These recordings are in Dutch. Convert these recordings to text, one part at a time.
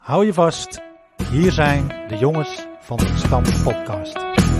Hou je vast, hier zijn de jongens van de Gestampte Podcast.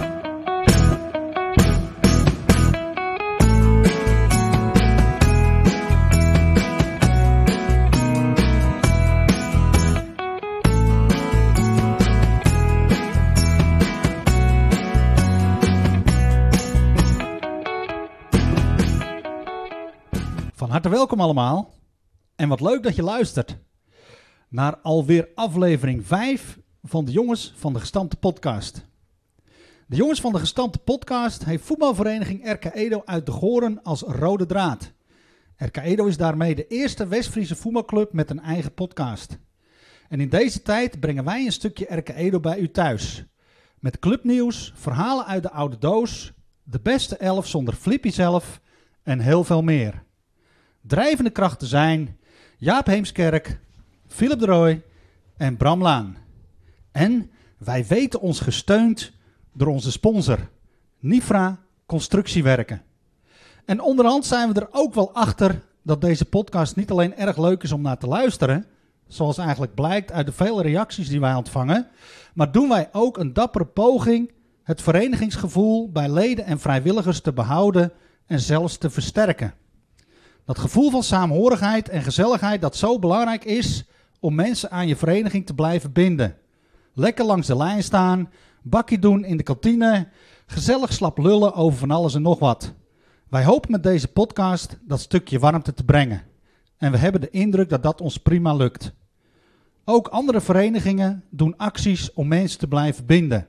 Van harte welkom allemaal en wat leuk dat je luistert naar alweer aflevering 5 van de Jongens van de Gestampte Podcast. De Jongens van de Gestampte Podcast heeft voetbalvereniging RK Edo uit de Goren als rode draad. RK Edo is daarmee de eerste West-Friese voetbalclub met een eigen podcast. En in deze tijd brengen wij een stukje RK Edo bij u thuis. Met clubnieuws, verhalen uit de oude doos, de beste 11 zonder Flippy zelf en heel veel meer. Drijvende krachten zijn Jaap Heemskerk, Philip de Rooij en Bram Laan. En wij weten ons gesteund door onze sponsor, Nifra Constructiewerken. En onderhand zijn we er ook wel achter dat deze podcast niet alleen erg leuk is om naar te luisteren, zoals eigenlijk blijkt uit de vele reacties die wij ontvangen, maar doen wij ook een dappere poging het verenigingsgevoel bij leden en vrijwilligers te behouden en zelfs te versterken. Dat gevoel van saamhorigheid en gezelligheid dat zo belangrijk is om mensen aan je vereniging te blijven binden. Lekker langs de lijn staan, bakkie doen in de kantine, gezellig slap lullen over van alles en nog wat. Wij hopen met deze podcast dat stukje warmte te brengen. En we hebben de indruk dat dat ons prima lukt. Ook andere verenigingen doen acties om mensen te blijven binden.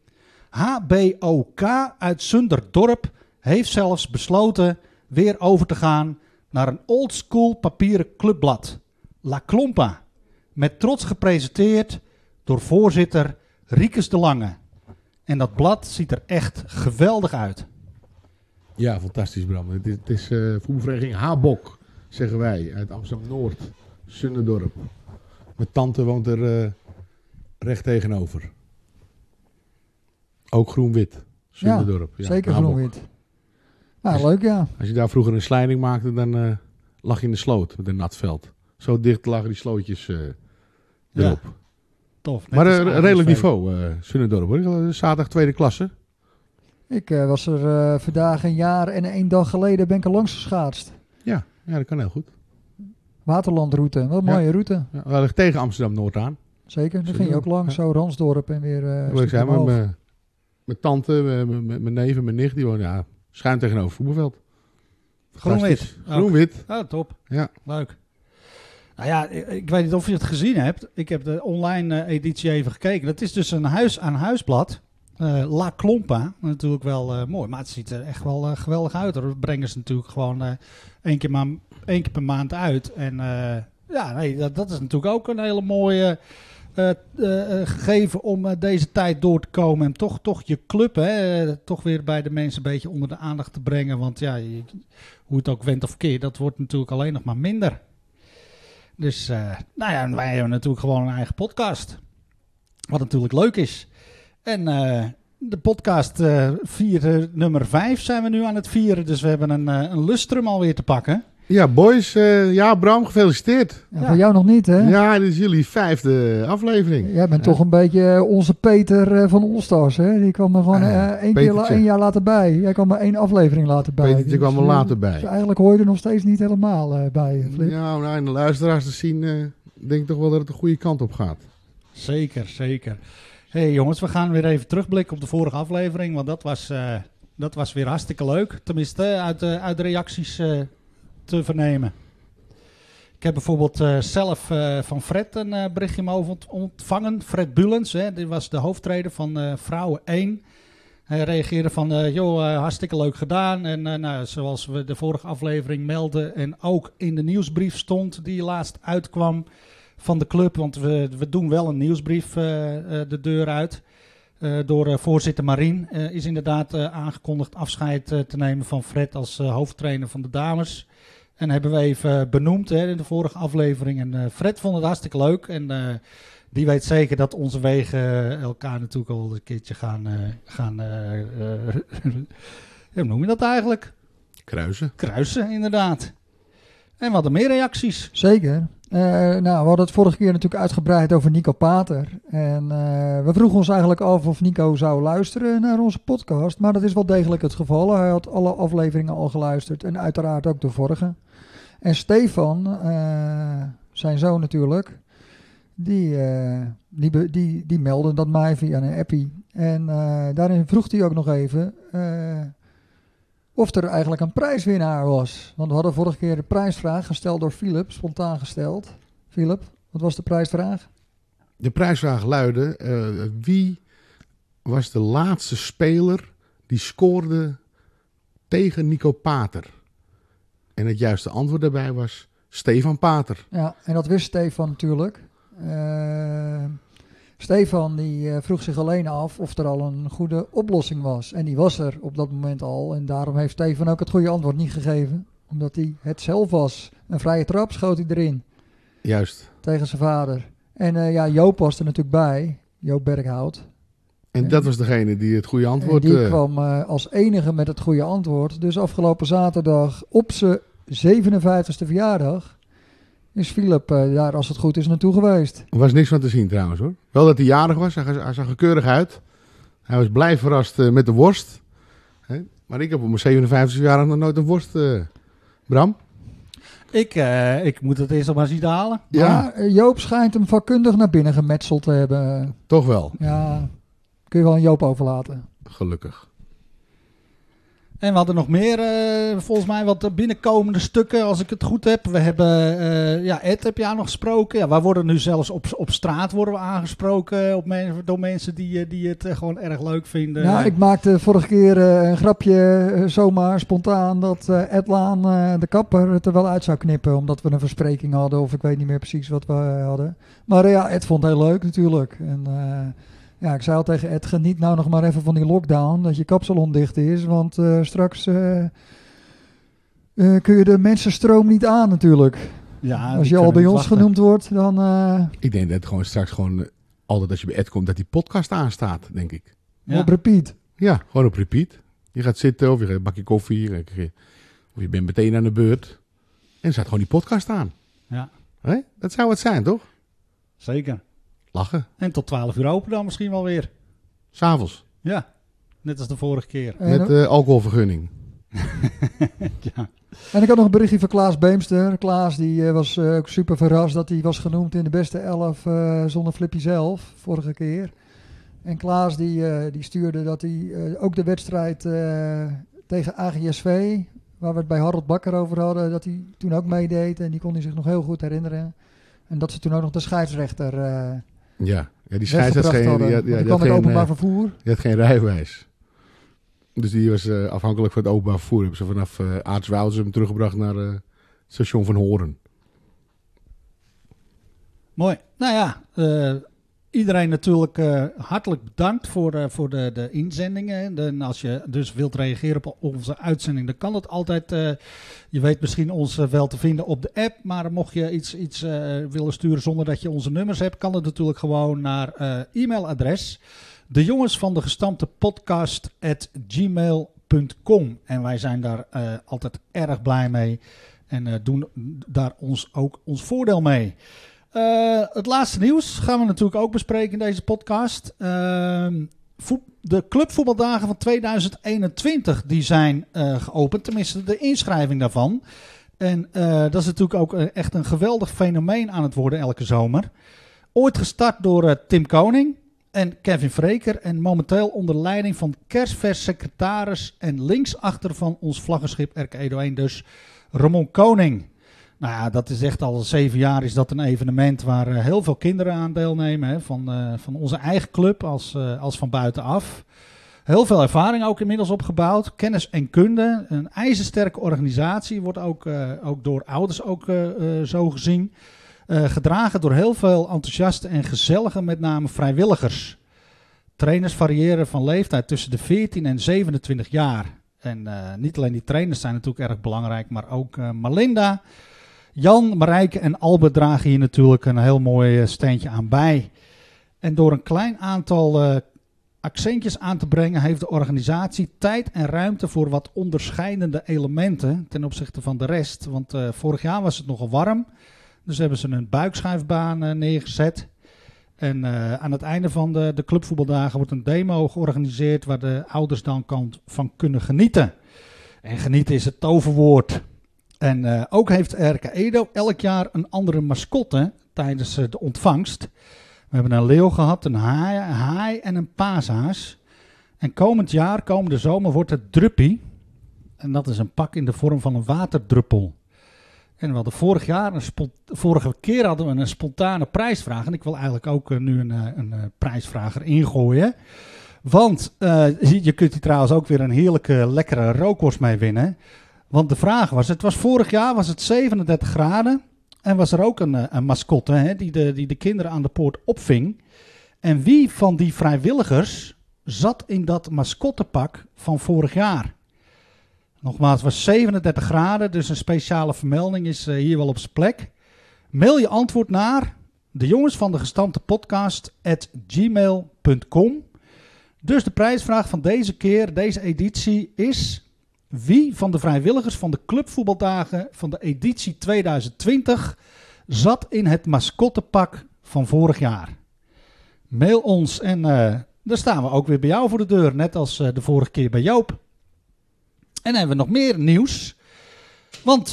HBOK uit Zunderdorp heeft zelfs besloten weer over te gaan naar een oldschool papieren clubblad, La Klompa, met trots gepresenteerd door voorzitter Riekes de Lange. En dat blad ziet er echt geweldig uit. Ja, fantastisch Bram. Het is voetbalvereniging Habok, zeggen wij, uit Amsterdam-Noord, Zunderdorp. Mijn tante woont er recht tegenover. Ook groen-wit, Zunderdorp. Ja, zeker groen-wit. Nou, leuk ja. Als je daar vroeger een slijding maakte, dan lag je in de sloot met een nat veld. Zo dicht lagen die slootjes erop. Ja, tof. Maar redelijk niveau, Zunderdorp hoor. Zaterdag tweede klasse. Ik was er vandaag een jaar en 1 dag geleden ben ik er langs geschaatst. Ja, dat kan heel goed. Waterlandroute, wat een mooie route. Ja, we liggen tegen Amsterdam-Noord aan. Zeker, daar ging je ook langs, zo Ransdorp en weer ik zei, mijn tante, mijn neef en mijn nicht, die wonen schuin tegenover het voetbalveld. Groen-wit. Groen-wit. Oh, top. Ja. Leuk. Nou ja, ik weet niet of je het gezien hebt. Ik heb de online editie even gekeken. Dat is dus een huis-aan-huisblad. La Klompa. Natuurlijk wel mooi. Maar het ziet er echt wel geweldig uit. Dat brengen ze natuurlijk gewoon 1 keer per maand uit. En dat is natuurlijk ook een hele mooie gegeven om deze tijd door te komen. En toch je club toch weer bij de mensen een beetje onder de aandacht te brengen. Want ja, hoe het ook went of keert, dat wordt natuurlijk alleen nog maar minder. Dus wij hebben natuurlijk gewoon een eigen podcast. Wat natuurlijk leuk is. En de podcast nummer 5 zijn we nu aan het vieren. Dus we hebben een lustrum alweer te pakken. Ja, boys. Bram, gefeliciteerd. Ja, voor jou nog niet, hè? Ja, dit is jullie 5e aflevering. Jij bent toch een beetje onze Peter van Allstars, hè? Die kwam er gewoon 1 jaar later bij. Jij kwam er 1 aflevering later bij. Petertje kwam er later bij. Dus eigenlijk hoor je er nog steeds niet helemaal bij, Flip. Ja, nou, en de luisteraars te zien, denk ik toch wel dat het de goede kant op gaat. Zeker, zeker. Hey jongens, we gaan weer even terugblikken op de vorige aflevering. Want dat was weer hartstikke leuk. Tenminste, uit de reacties te vernemen. Ik heb bijvoorbeeld zelf van Fred een berichtje mogen ontvangen. Fred Bulens, die was de hoofdtrainer van Vrouwen 1. Hij reageerde van, hartstikke leuk gedaan. En zoals we de vorige aflevering melden en ook in de nieuwsbrief stond die laatst uitkwam van de club. Want we doen wel een nieuwsbrief de deur uit. Door voorzitter Marien is inderdaad aangekondigd afscheid te nemen van Fred als hoofdtrainer van de dames. En hebben we even benoemd in de vorige aflevering. En Fred vond het hartstikke leuk. En die weet zeker dat onze wegen elkaar natuurlijk al een keertje gaan hoe noem je dat eigenlijk? Kruisen. Kruisen, inderdaad. En we hadden meer reacties. Zeker. We hadden het vorige keer natuurlijk uitgebreid over Nico Pater. En we vroegen ons eigenlijk af of Nico zou luisteren naar onze podcast. Maar dat is wel degelijk het geval. Hij had alle afleveringen al geluisterd en uiteraard ook de vorige. En Stefan, zijn zoon natuurlijk, die meldde dat mij via een appie. En daarin vroeg hij ook nog even of er eigenlijk een prijswinnaar was. Want we hadden vorige keer de prijsvraag gesteld door Philip, spontaan gesteld. Philip, wat was de prijsvraag? De prijsvraag luidde, wie was de laatste speler die scoorde tegen Nico Pater? En het juiste antwoord daarbij was Stefan Pater. Ja, en dat wist Stefan natuurlijk. Stefan die vroeg zich alleen af of er al een goede oplossing was. En die was er op dat moment al. En daarom heeft Stefan ook het goede antwoord niet gegeven. Omdat hij het zelf was. Een vrije trap schoot hij erin. Juist. Tegen zijn vader. En Joop was er natuurlijk bij. Joop Berghout. En dat was degene die het goede antwoord... En die kwam als enige met het goede antwoord. Dus afgelopen zaterdag op zijn 57e verjaardag is Philip daar, als het goed is, naartoe geweest. Er was niks van te zien trouwens hoor. Wel dat hij jarig was, hij zag er keurig uit. Hij was blij verrast met de worst. Maar ik heb op mijn 57e verjaardag nog nooit een worst, Bram. Ik moet het eerst nog maar zien halen. Ja. Maar Joop schijnt hem vakkundig naar binnen gemetseld te hebben. Toch wel? Ja, kun je wel aan Joop overlaten. Gelukkig. En we hadden nog meer, volgens mij, wat binnenkomende stukken, als ik het goed heb. We hebben, Ed heb je aan nog gesproken. Ja, wij worden nu zelfs op straat worden we aangesproken door mensen die het gewoon erg leuk vinden. Ja, ik maakte vorige keer een grapje zomaar spontaan dat Ed Laan, de kapper, het er wel uit zou knippen. Omdat we een verspreking hadden of ik weet niet meer precies wat we hadden. Maar Ed vond het heel leuk natuurlijk. En... ik zei al tegen Ed, geniet nou nog maar even van die lockdown, dat je kapsalon dicht is, want straks kun je de mensenstroom niet aan natuurlijk. Ja, als je al bij ons genoemd wordt, dan... Ik denk dat het straks altijd als je bij Ed komt, dat die podcast aanstaat, denk ik. Ja. Op repeat. Ja, gewoon op repeat. Je gaat zitten of je gaat een bakje koffie, of je bent meteen aan de beurt. En er staat gewoon die podcast aan. Ja. Dat zou het zijn, toch? Zeker. Lachen. En tot 12 uur open dan misschien wel weer. 'S'avonds. Ja, net als de vorige keer. Met alcoholvergunning. Ja. En ik had nog een berichtje van Klaas Beemster. Klaas die was ook super verrast dat hij was genoemd in de beste 11 zonder Flippy zelf, vorige keer. En Klaas die stuurde dat hij ook de wedstrijd tegen AGSV, waar we het bij Harold Bakker over hadden, dat hij toen ook meedeed. En die kon hij zich nog heel goed herinneren. En dat ze toen ook nog de scheidsrechter... Ja, die scheidsrechter die kwam met openbaar vervoer. Die had geen rijbewijs. Dus die was afhankelijk van het openbaar vervoer. Hebben ze vanaf Aartswoude hem teruggebracht naar het station van Horen. Mooi. Nou ja, iedereen natuurlijk hartelijk bedankt voor de inzendingen. En als je dus wilt reageren op onze uitzending, dan kan dat altijd. Je weet misschien ons wel te vinden op de app. Maar mocht je iets willen sturen zonder dat je onze nummers hebt, kan het natuurlijk gewoon naar e-mailadres. De jongens van de gestampte podcast@gmail.com. En wij zijn daar altijd erg blij mee. En doen daar ook ons voordeel mee. Het laatste nieuws gaan we natuurlijk ook bespreken in deze podcast. De clubvoetbaldagen van 2021 die zijn geopend. Tenminste de inschrijving daarvan. En dat is natuurlijk ook echt een geweldig fenomeen aan het worden elke zomer. Ooit gestart door Tim Koning en Kevin Vreker. En momenteel onder leiding van kerstvers secretaris en linksachter van ons vlaggenschip RK Edo 1 dus Ramon Koning. Nou ja, dat is echt al 7 jaar is dat een evenement waar heel veel kinderen aan deelnemen. Hè, van onze eigen club als van buitenaf. Heel veel ervaring ook inmiddels opgebouwd. Kennis en kunde. Een ijzersterke organisatie wordt ook door ouders zo gezien. Gedragen door heel veel enthousiaste en gezellige, met name vrijwilligers. Trainers variëren van leeftijd tussen de 14 en 27 jaar. En niet alleen die trainers zijn natuurlijk erg belangrijk, maar ook Malinda, Jan, Marijke en Albert dragen hier natuurlijk een heel mooi steentje aan bij. En door een klein aantal accentjes aan te brengen, heeft de organisatie tijd en ruimte voor wat onderscheidende elementen ten opzichte van de rest. Want vorig jaar was het nogal warm. Dus hebben ze een buikschuifbaan neergezet. En aan het einde van de clubvoetbaldagen wordt een demo georganiseerd waar de ouders dan van kunnen genieten. En genieten is het toverwoord. En ook heeft RK Edo elk jaar een andere mascotte tijdens de ontvangst. We hebben een leeuw gehad, een haai en een paashaas. En komende zomer wordt het druppie. En dat is een pak in de vorm van een waterdruppel. En we hadden vorige keer hadden we een spontane prijsvraag. En ik wil eigenlijk ook nu een prijsvraag erin gooien. Want je kunt hier trouwens ook weer een heerlijke, lekkere rookworst mee winnen. Want de vraag was, vorig jaar was het 37 graden. En was er ook een mascotte die de kinderen aan de poort opving. En wie van die vrijwilligers zat in dat mascottepak van vorig jaar? Nogmaals, het was 37 graden, dus een speciale vermelding is hier wel op zijn plek. Mail je antwoord naar de jongens van de gestampte podcast@gmail.com. Dus de prijsvraag van deze editie is: wie van de vrijwilligers van de clubvoetbaldagen van de editie 2020 zat in het mascottepak van vorig jaar? Mail ons en dan staan we ook weer bij jou voor de deur, net als de vorige keer bij Joop. En dan hebben we nog meer nieuws. Want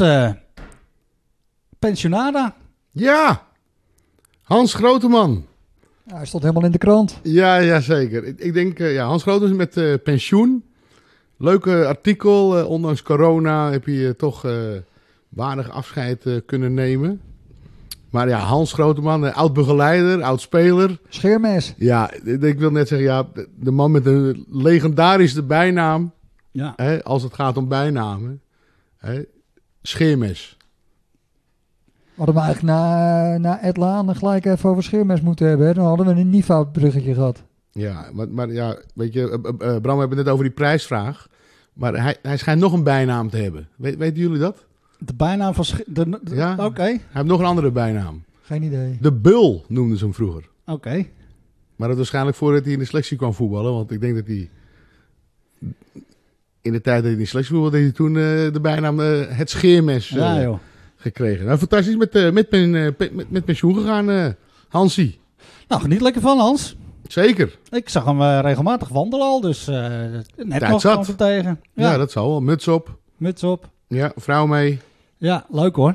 Pensionada. Ja, Hans Groteman. Ja, hij stond helemaal in de krant. Ja, zeker. Ik denk, Hans Groteman met pensioen. Leuke artikel. Ondanks corona heb je toch waardig afscheid kunnen nemen. Maar ja, Hans Groteman, oud-begeleider, oud-speler. Scheermes. Ja, ik wil net zeggen, de man met een legendarische bijnaam. Ja. Als het gaat om bijnamen. Scheermes. Hadden we eigenlijk na Ed Laan gelijk even over Scheermes moeten hebben. Hè? Dan hadden we een Niva-bruggetje gehad. Ja, maar ja, weet je, Bram, we hebben het net over die prijsvraag. Maar hij schijnt nog een bijnaam te hebben. Weten jullie dat? De bijnaam van... Ja, Oké. Hij heeft nog een andere bijnaam. Geen idee. De Bul noemden ze hem vroeger. Oké. Maar dat was waarschijnlijk voordat hij in de selectie kwam voetballen. Want ik denk dat hij... In de tijd dat hij in de selectie voetbalde, heeft hij toen de bijnaam het Scheermes gekregen. Nou, fantastisch met pensioen gegaan, Hansie. Nou, geniet lekker van, Hans. Zeker. Ik zag hem regelmatig wandelen al, dus net tijd nog zat. kwam er tegen. Ja, dat zal wel. Muts op. Muts op. Ja, vrouw mee. Ja, leuk hoor.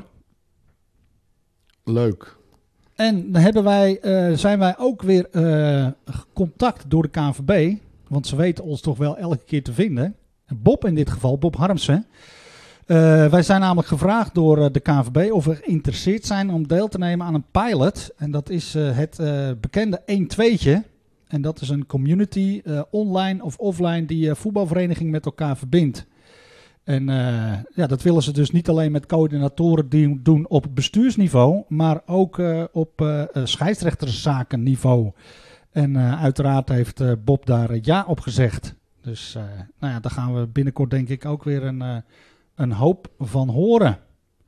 Leuk. En dan zijn wij ook weer contact door de KNVB. Want ze weten ons toch wel elke keer te vinden. Bob in dit geval, Bob Harmsen. Wij zijn namelijk gevraagd door de KNVB of we geïnteresseerd zijn om deel te nemen aan een pilot. En dat is het bekende 1-2'tje. En dat is een community, online of offline, die voetbalvereniging met elkaar verbindt. En dat willen ze dus niet alleen met coördinatoren doen op bestuursniveau, maar ook op scheidsrechterszakenniveau. En uiteraard heeft Bob daar ja op gezegd. Dus daar gaan we binnenkort denk ik ook weer een hoop van horen.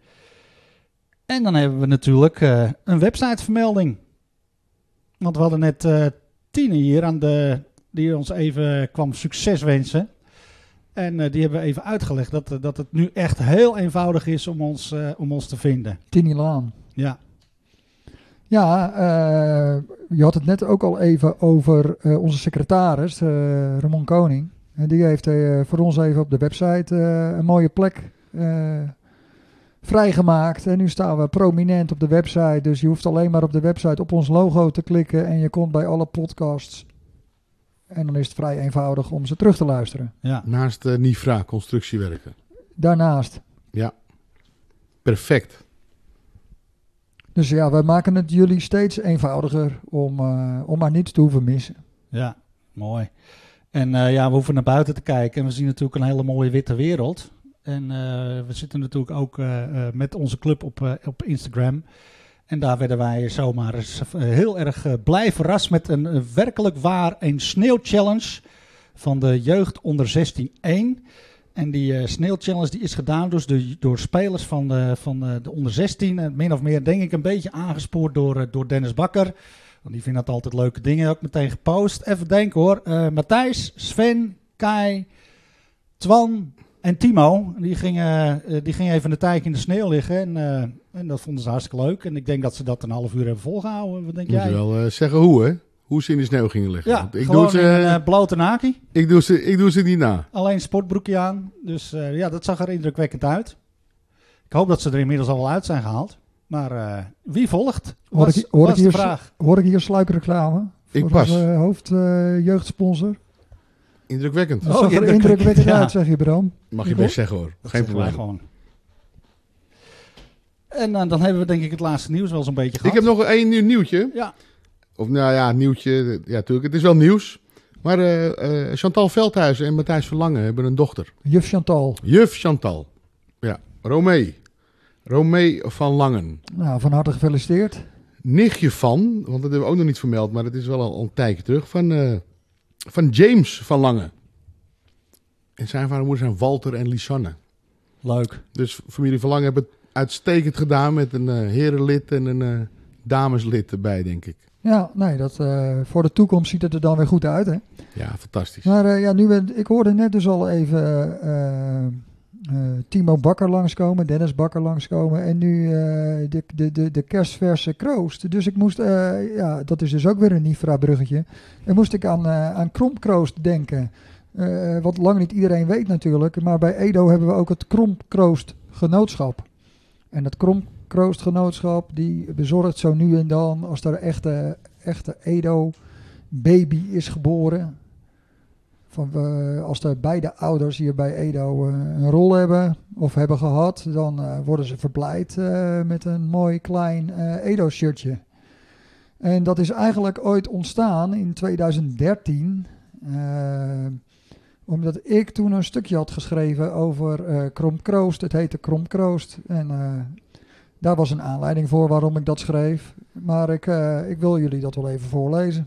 En dan hebben we natuurlijk een websitevermelding. Want we hadden net Tine hier die ons even kwam succes wensen. En die hebben we even uitgelegd dat het nu echt heel eenvoudig is om ons te vinden. Tini Laan. Ja. Ja, je had het net ook al even over onze secretaris, Ramon Koning. En die heeft voor ons even op de website een mooie plek vrijgemaakt. En nu staan we prominent op de website. Dus je hoeft alleen maar op de website op ons logo te klikken. En je komt bij alle podcasts. En dan is het vrij eenvoudig om ze terug te luisteren. Ja. Naast Nifra, constructiewerken. Daarnaast. Ja, perfect. Dus ja, wij maken het jullie steeds eenvoudiger om maar niets te hoeven missen. Ja, mooi. En we hoeven naar buiten te kijken en we zien natuurlijk een hele mooie witte wereld. En we zitten natuurlijk ook met onze club op Instagram. En daar werden wij zomaar eens heel erg blij verrast met een werkelijk waar een sneeuwchallenge van de jeugd onder 16-1. En die sneeuwchallenge die is gedaan dus door spelers van de onder 16. Min of meer denk ik een beetje aangespoord door Dennis Bakker. Want die vindt dat altijd leuke dingen. Ook meteen gepost. Even denken hoor. Matthijs, Sven, Kai, Twan, En Timo, die ging even een tijdje in de sneeuw liggen. En dat vonden ze hartstikke leuk. En ik denk dat ze dat een half uur hebben volgehouden. Wat denk Moet jij? je wel zeggen hoe, hè? Hoe ze in de sneeuw gingen liggen. Ja, Want ik gewoon doe in ze, een blote naki. ik doe ze niet na. Alleen een sportbroekje aan. Dus dat zag er indrukwekkend uit. Ik hoop dat ze er inmiddels al wel uit zijn gehaald. Maar wie volgt? Was de vraag. Hoor ik hier sluikreclame? Ik voor pas. onze jeugdsponsor. Indrukwekkend. Dat zag er indrukwekkend uit, zeg je, Bram. Mag je best zeggen, hoor. Dat Geen zeggen wij probleem. gewoon. En dan hebben we denk ik het laatste nieuws wel zo'n beetje gehad. Ik heb nog één nieuwtje. Ja. Of nou ja, nieuwtje. Ja, natuurlijk. Het is wel nieuws. Maar Chantal Veldhuizen en Matthijs Verlangen hebben een dochter. Juf Chantal. Juf Chantal. Ja, Romee van Langen. Nou, van harte gefeliciteerd. Nichtje van, want dat hebben we ook nog niet vermeld, maar het is wel al een tijdje terug, van James van Langen. En zijn vader en moeder zijn Walter en Lisanne. Leuk. Dus familie van Langen hebben het uitstekend gedaan met een herenlid en een dameslid erbij, denk ik. Ja, nee, voor de toekomst ziet het er dan weer goed uit, hè? Ja, fantastisch. Maar ik hoorde net dus al even Timo Bakker langskomen, Dennis Bakker langskomen en nu de kerstverse kroost. Dus ik moest, dat is dus ook weer een Nifra-bruggetje. En moest ik aan Kromkroost denken. Wat lang niet iedereen weet natuurlijk, maar bij Edo hebben we ook het Kromkroost Genootschap. En dat Kromkroost Genootschap die bezorgt zo nu en dan, als er echte Edo baby is geboren, als er beide ouders hier bij Edo een rol hebben of hebben gehad, dan worden ze verblijd met een mooi klein Edo-shirtje. En dat is eigenlijk ooit ontstaan in 2013, omdat ik toen een stukje had geschreven over Kromkroost. Het heette Kromkroost en daar was een aanleiding voor waarom ik dat schreef. Maar ik wil jullie dat wel even voorlezen.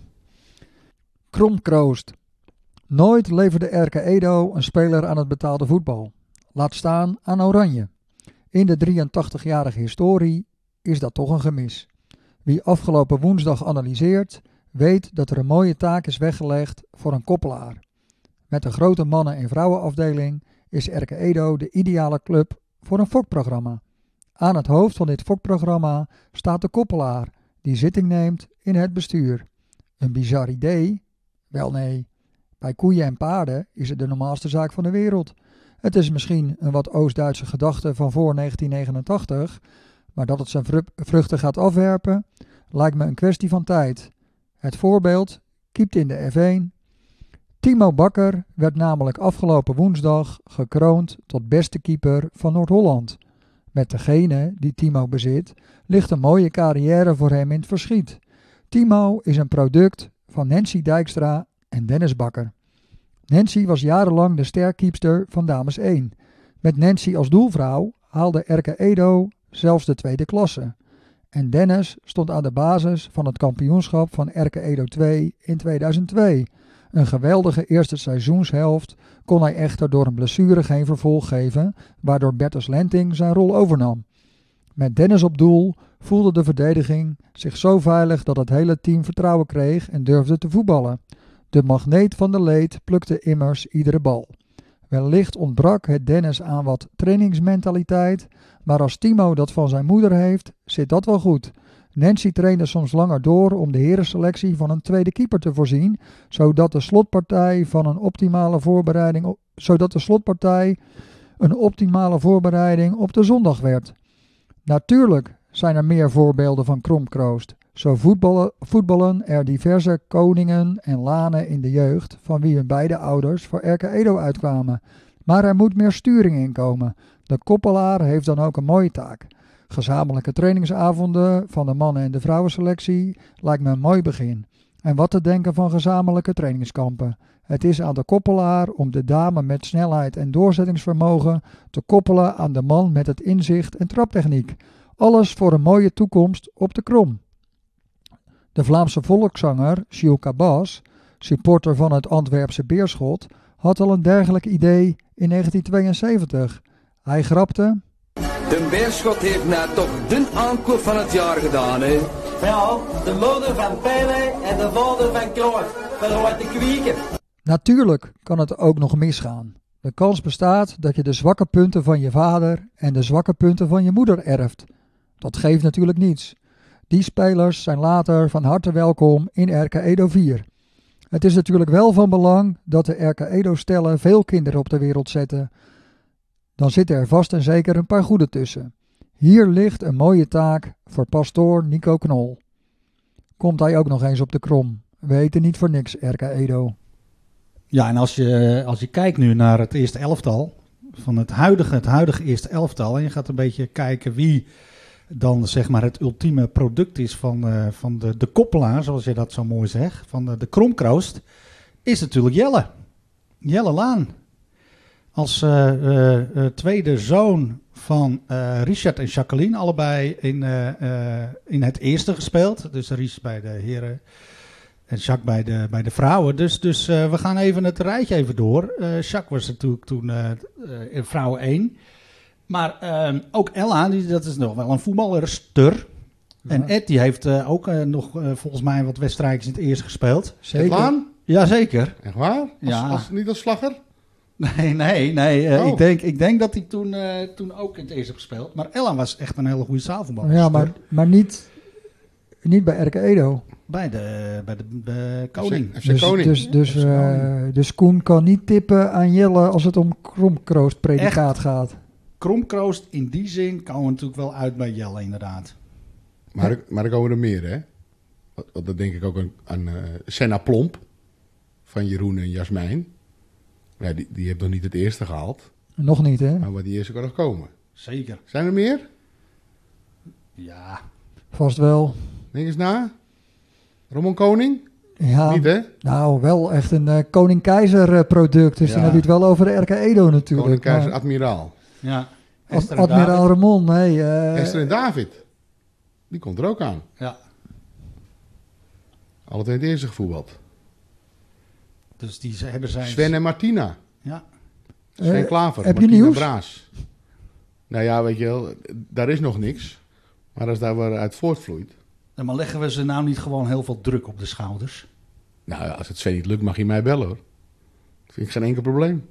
Kromkroost. Nooit leverde RK Edo een speler aan het betaalde voetbal. Laat staan aan Oranje. In de 83-jarige historie is dat toch een gemis. Wie afgelopen woensdag analyseert, weet dat er een mooie taak is weggelegd voor een koppelaar. Met een grote mannen- en vrouwenafdeling is RK Edo de ideale club voor een fokprogramma. Aan het hoofd van dit fokprogramma staat de koppelaar, die zitting neemt in het bestuur. Een bizar idee? Wel nee. Bij koeien en paarden is het de normaalste zaak van de wereld. Het is misschien een wat Oost-Duitse gedachte van voor 1989, maar dat het zijn vruchten gaat afwerpen, lijkt me een kwestie van tijd. Het voorbeeld kiept in de F1. Timo Bakker werd namelijk afgelopen woensdag gekroond tot beste keeper van Noord-Holland. Met degene die Timo bezit, ligt een mooie carrière voor hem in het verschiet. Timo is een product van Nancy Dijkstra en Dennis Bakker. Nancy was jarenlang de sterkeepster van Dames 1. Met Nancy als doelvrouw haalde RK Edo zelfs de tweede klasse. En Dennis stond aan de basis van het kampioenschap van RK Edo 2 in 2002. Een geweldige eerste seizoenshelft kon hij echter door een blessure geen vervolg geven, waardoor Bertus Lenting zijn rol overnam. Met Dennis op doel voelde de verdediging zich zo veilig dat het hele team vertrouwen kreeg en durfde te voetballen. De magneet van de leed plukte immers iedere bal. Wellicht ontbrak het Dennis aan wat trainingsmentaliteit, maar als Timo dat van zijn moeder heeft, zit dat wel goed. Nancy trainde soms langer door om de herenselectie van een tweede keeper te voorzien, zodat de slotpartij een optimale voorbereiding op de zondag werd. Natuurlijk zijn er meer voorbeelden van Kromkroost. Zo voetballen er diverse koningen en lanen in de jeugd, van wie hun beide ouders voor RK Edo uitkwamen. Maar er moet meer sturing in komen. De koppelaar heeft dan ook een mooie taak. Gezamenlijke trainingsavonden van de mannen- en de vrouwenselectie lijkt me een mooi begin. En wat te denken van gezamenlijke trainingskampen. Het is aan de koppelaar om de dame met snelheid en doorzettingsvermogen te koppelen aan de man met het inzicht en traptechniek. Alles voor een mooie toekomst op de Krom. De Vlaamse volkszanger Gilles Cabas, supporter van het Antwerpse Beerschot, had al een dergelijk idee in 1972. Hij grapte: De Beerschot heeft nou toch de aankoop van het jaar gedaan, hè? Ja, de moeder van Pele en de vader van Kroos. Van wat te kwieken. Natuurlijk kan het ook nog misgaan. De kans bestaat dat je de zwakke punten van je vader en de zwakke punten van je moeder erft. Dat geeft natuurlijk niets. Die spelers zijn later van harte welkom in RK Edo 4. Het is natuurlijk wel van belang dat de RK Edo-stellen veel kinderen op de wereld zetten. Dan zitten er vast en zeker een paar goede tussen. Hier ligt een mooie taak voor pastoor Nico Knol. Komt hij ook nog eens op de krom. We heten niet voor niks RK Edo. Ja, en als je kijkt nu naar het eerste elftal, van het huidige eerste elftal, en je gaat een beetje kijken wie dan zeg maar het ultieme product is van de koppelaar, zoals je dat zo mooi zegt, van de kromkroost, is natuurlijk Jelle. Jelle Laan. Als tweede zoon van Richard en Jacqueline, allebei in het eerste gespeeld. Dus Ries bij de heren en Jacques bij de vrouwen. Dus we gaan even het rijtje even door. Jacques was natuurlijk toen vrouw 1. Maar ook Ella, dat is nog wel een voetballerster. Ja. En Ed, die heeft ook nog volgens mij wat wedstrijdjes in het eerste gespeeld. Zeker? Laan? Jazeker. Echt waar? Ja. Niet als slagger? Nee. Oh. Ik denk dat hij toen ook in het eerste heeft gespeeld. Maar Ella was echt een hele goede zaalvoetballer. Ja, maar niet bij RK Edo. Bij de koning. Dus Koen kan niet tippen aan Jelle als het om kromkroost-predicaat gaat. Kromkroost in die zin komen we natuurlijk wel uit bij Jelle, inderdaad. Maar er komen er meer, hè? Dat denk ik ook aan Senna Plomp van Jeroen en Jasmijn. Ja, die heeft nog niet het eerste gehaald. Nog niet, hè? Maar die eerste kan nog komen. Zeker. Zijn er meer? Ja. Vast wel. Denk eens na. Ramon Koning? Ja. Niet, hè? Nou, wel echt een koning-keizer product. Dus Ja. dan heb je het wel over de RK Edo natuurlijk. Koning-keizer Admiraal. Ja. Admiraal Ramon, nee. Esther en David. Die komt er ook aan. Ja. Alle twee in het eerste gevoetbald. Dus die hebben zijn... Sven en Martina. Ja. Sven Klaver. Heb je Martina nieuws? Braas. Nou ja, weet je wel, daar is nog niks. Maar als daar weer uit voortvloeit. Ja, maar leggen we ze nou niet gewoon heel veel druk op de schouders? Nou ja, als het Sven niet lukt, mag je mij bellen, hoor. Dat vind ik geen enkel probleem.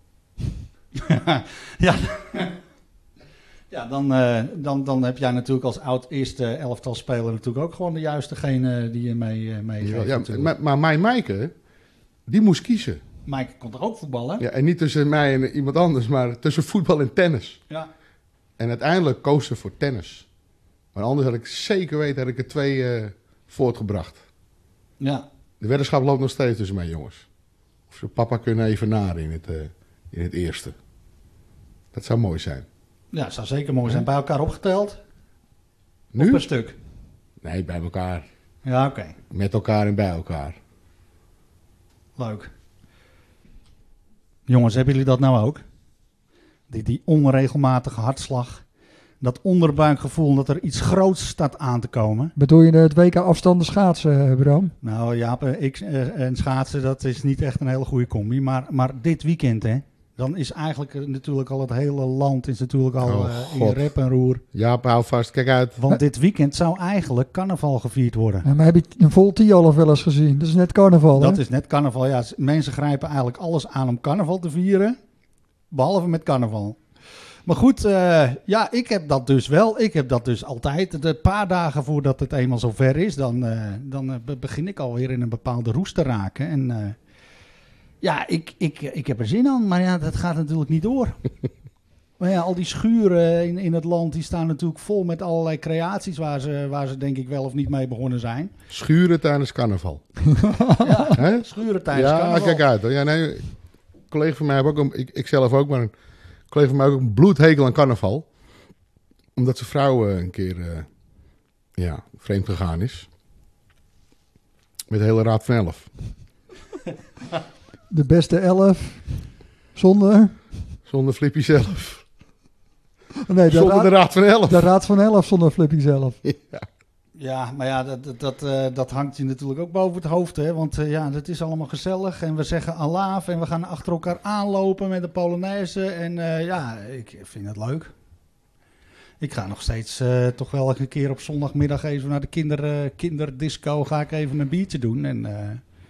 Ja. Ja, dan heb jij natuurlijk als oud eerste elftal speler natuurlijk ook gewoon de juistegene die je mee geeft. Ja, maar mijn Maaike, die moest kiezen. Maaike kon toch ook voetballen? Ja, en niet tussen mij en iemand anders, maar tussen voetbal en tennis. Ja. En uiteindelijk koos ze voor tennis. Maar anders had ik zeker weten, had ik er 2 voortgebracht. Ja. De weddenschap loopt nog steeds tussen mij, jongens. Of ze papa kunnen even naar in het eerste. Dat zou mooi zijn. Ja, dat zou zeker mooi zijn. Bij elkaar opgeteld? Nu? Of per stuk? Nee, bij elkaar. Ja, oké. Met elkaar en bij elkaar. Leuk. Jongens, hebben jullie dat nou ook? Die onregelmatige hartslag. Dat onderbuikgevoel dat er iets groots staat aan te komen. Bedoel je het WK afstanden schaatsen, Bram? Nou Jaap, ik en schaatsen, dat is niet echt een hele goede combi. Maar dit weekend, hè. Dan is eigenlijk natuurlijk al het hele land is natuurlijk al in rep en roer. Ja, hou vast, kijk uit. Want dit weekend zou eigenlijk carnaval gevierd worden. Ja, maar heb je een vol Tialf wel eens gezien? Dat is net carnaval, Dat hè? is net carnaval. Ja, mensen grijpen eigenlijk alles aan om carnaval te vieren. Behalve met carnaval. Maar goed, ja, ik heb dat dus wel. Ik heb dat dus altijd. De paar dagen voordat het eenmaal zover is, dan begin ik alweer in een bepaalde roes te raken. En ja, ik heb er zin aan, maar ja, dat gaat natuurlijk niet door. Maar ja, al die schuren in het land, die staan natuurlijk vol met allerlei creaties waar ze denk ik wel of niet mee begonnen zijn. Schuren tijdens carnaval. Ja, Hè? schuren tijdens Ja, carnaval. kijk uit. Hoor. Ja, nee, een collega van mij heeft ook, ik zelf ook, maar een collega van mij ook een bloedhekel aan carnaval. Omdat zijn vrouw een keer vreemd gegaan is. Met de hele Raad van 11. De beste 11 zonder... Zonder Flippy zelf. Nee, Zonder de Raad van 11. de Raad van 11 zonder Flippy zelf. Ja. Ja, maar ja, dat hangt je natuurlijk ook boven het hoofd, hè. Want ja, dat is allemaal gezellig. En we zeggen alaaf en we gaan achter elkaar aanlopen met de Polonaise. En ja, ik vind het leuk. Ik ga nog steeds toch wel een keer op zondagmiddag even naar de kinderdisco. Ga ik even een biertje doen. En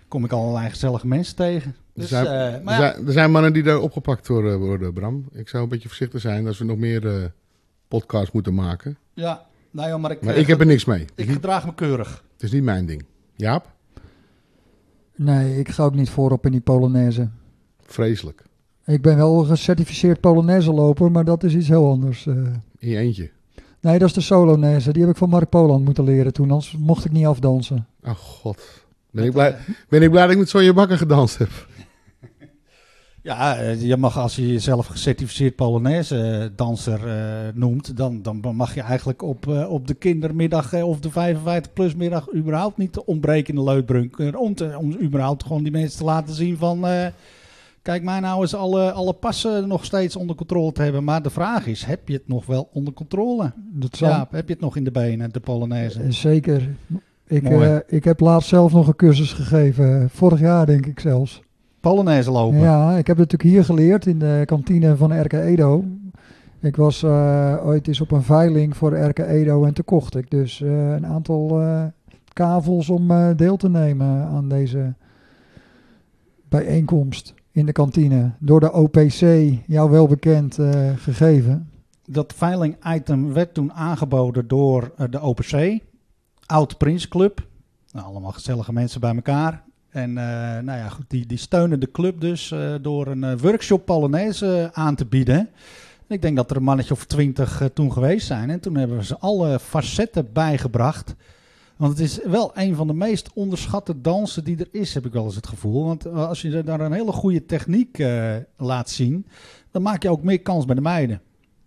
kom ik allerlei gezellige mensen tegen. Dus, er zijn mannen die daar opgepakt worden, Bram. Ik zou een beetje voorzichtig zijn als we nog meer podcasts moeten maken. Ja, nou ja, maar ik heb er niks mee. Ik gedraag me keurig. Het is niet mijn ding. Jaap? Nee, ik ga ook niet voorop in die Polonaise. Vreselijk. Ik ben wel een gecertificeerd Polonaise loper, maar dat is iets heel anders. In je eentje? Nee, dat is de Solonaise. Die heb ik van Mark Poland moeten leren toen, anders mocht ik niet afdansen. Oh god. Ben ik blij dat ik met Sonja Bakker gedanst heb. Ja, je mag als je jezelf gecertificeerd Polonaise danser noemt, dan mag je eigenlijk op de kindermiddag of de 55-plus middag überhaupt niet ontbreken in de Leutbrunker. Om überhaupt gewoon die mensen te laten zien van, kijk mij nou eens alle passen nog steeds onder controle te hebben. Maar de vraag is, heb je het nog wel onder controle? Ja, heb je het nog in de benen, de Polonaise? Zeker. Ik heb laatst zelf nog een cursus gegeven, vorig jaar denk ik zelfs. Polonaise lopen. Ja, ik heb het natuurlijk hier geleerd in de kantine van RK Edo. Ik was ooit eens op een veiling voor RK Edo en toen kocht ik dus een aantal kavels om deel te nemen aan deze bijeenkomst in de kantine. Door de OPC, jou wel bekend, gegeven. Dat veiling-item werd toen aangeboden door de OPC, Oud Prins Club. Nou, allemaal gezellige mensen bij elkaar. En nou ja, goed, die steunen de club dus door een workshop Polonaise aan te bieden. En ik denk dat er een mannetje of 20 toen geweest zijn. En toen hebben we ze alle facetten bijgebracht. Want het is wel een van de meest onderschatte dansen die er is, heb ik wel eens het gevoel. Want als je daar een hele goede techniek laat zien, dan maak je ook meer kans bij de meiden.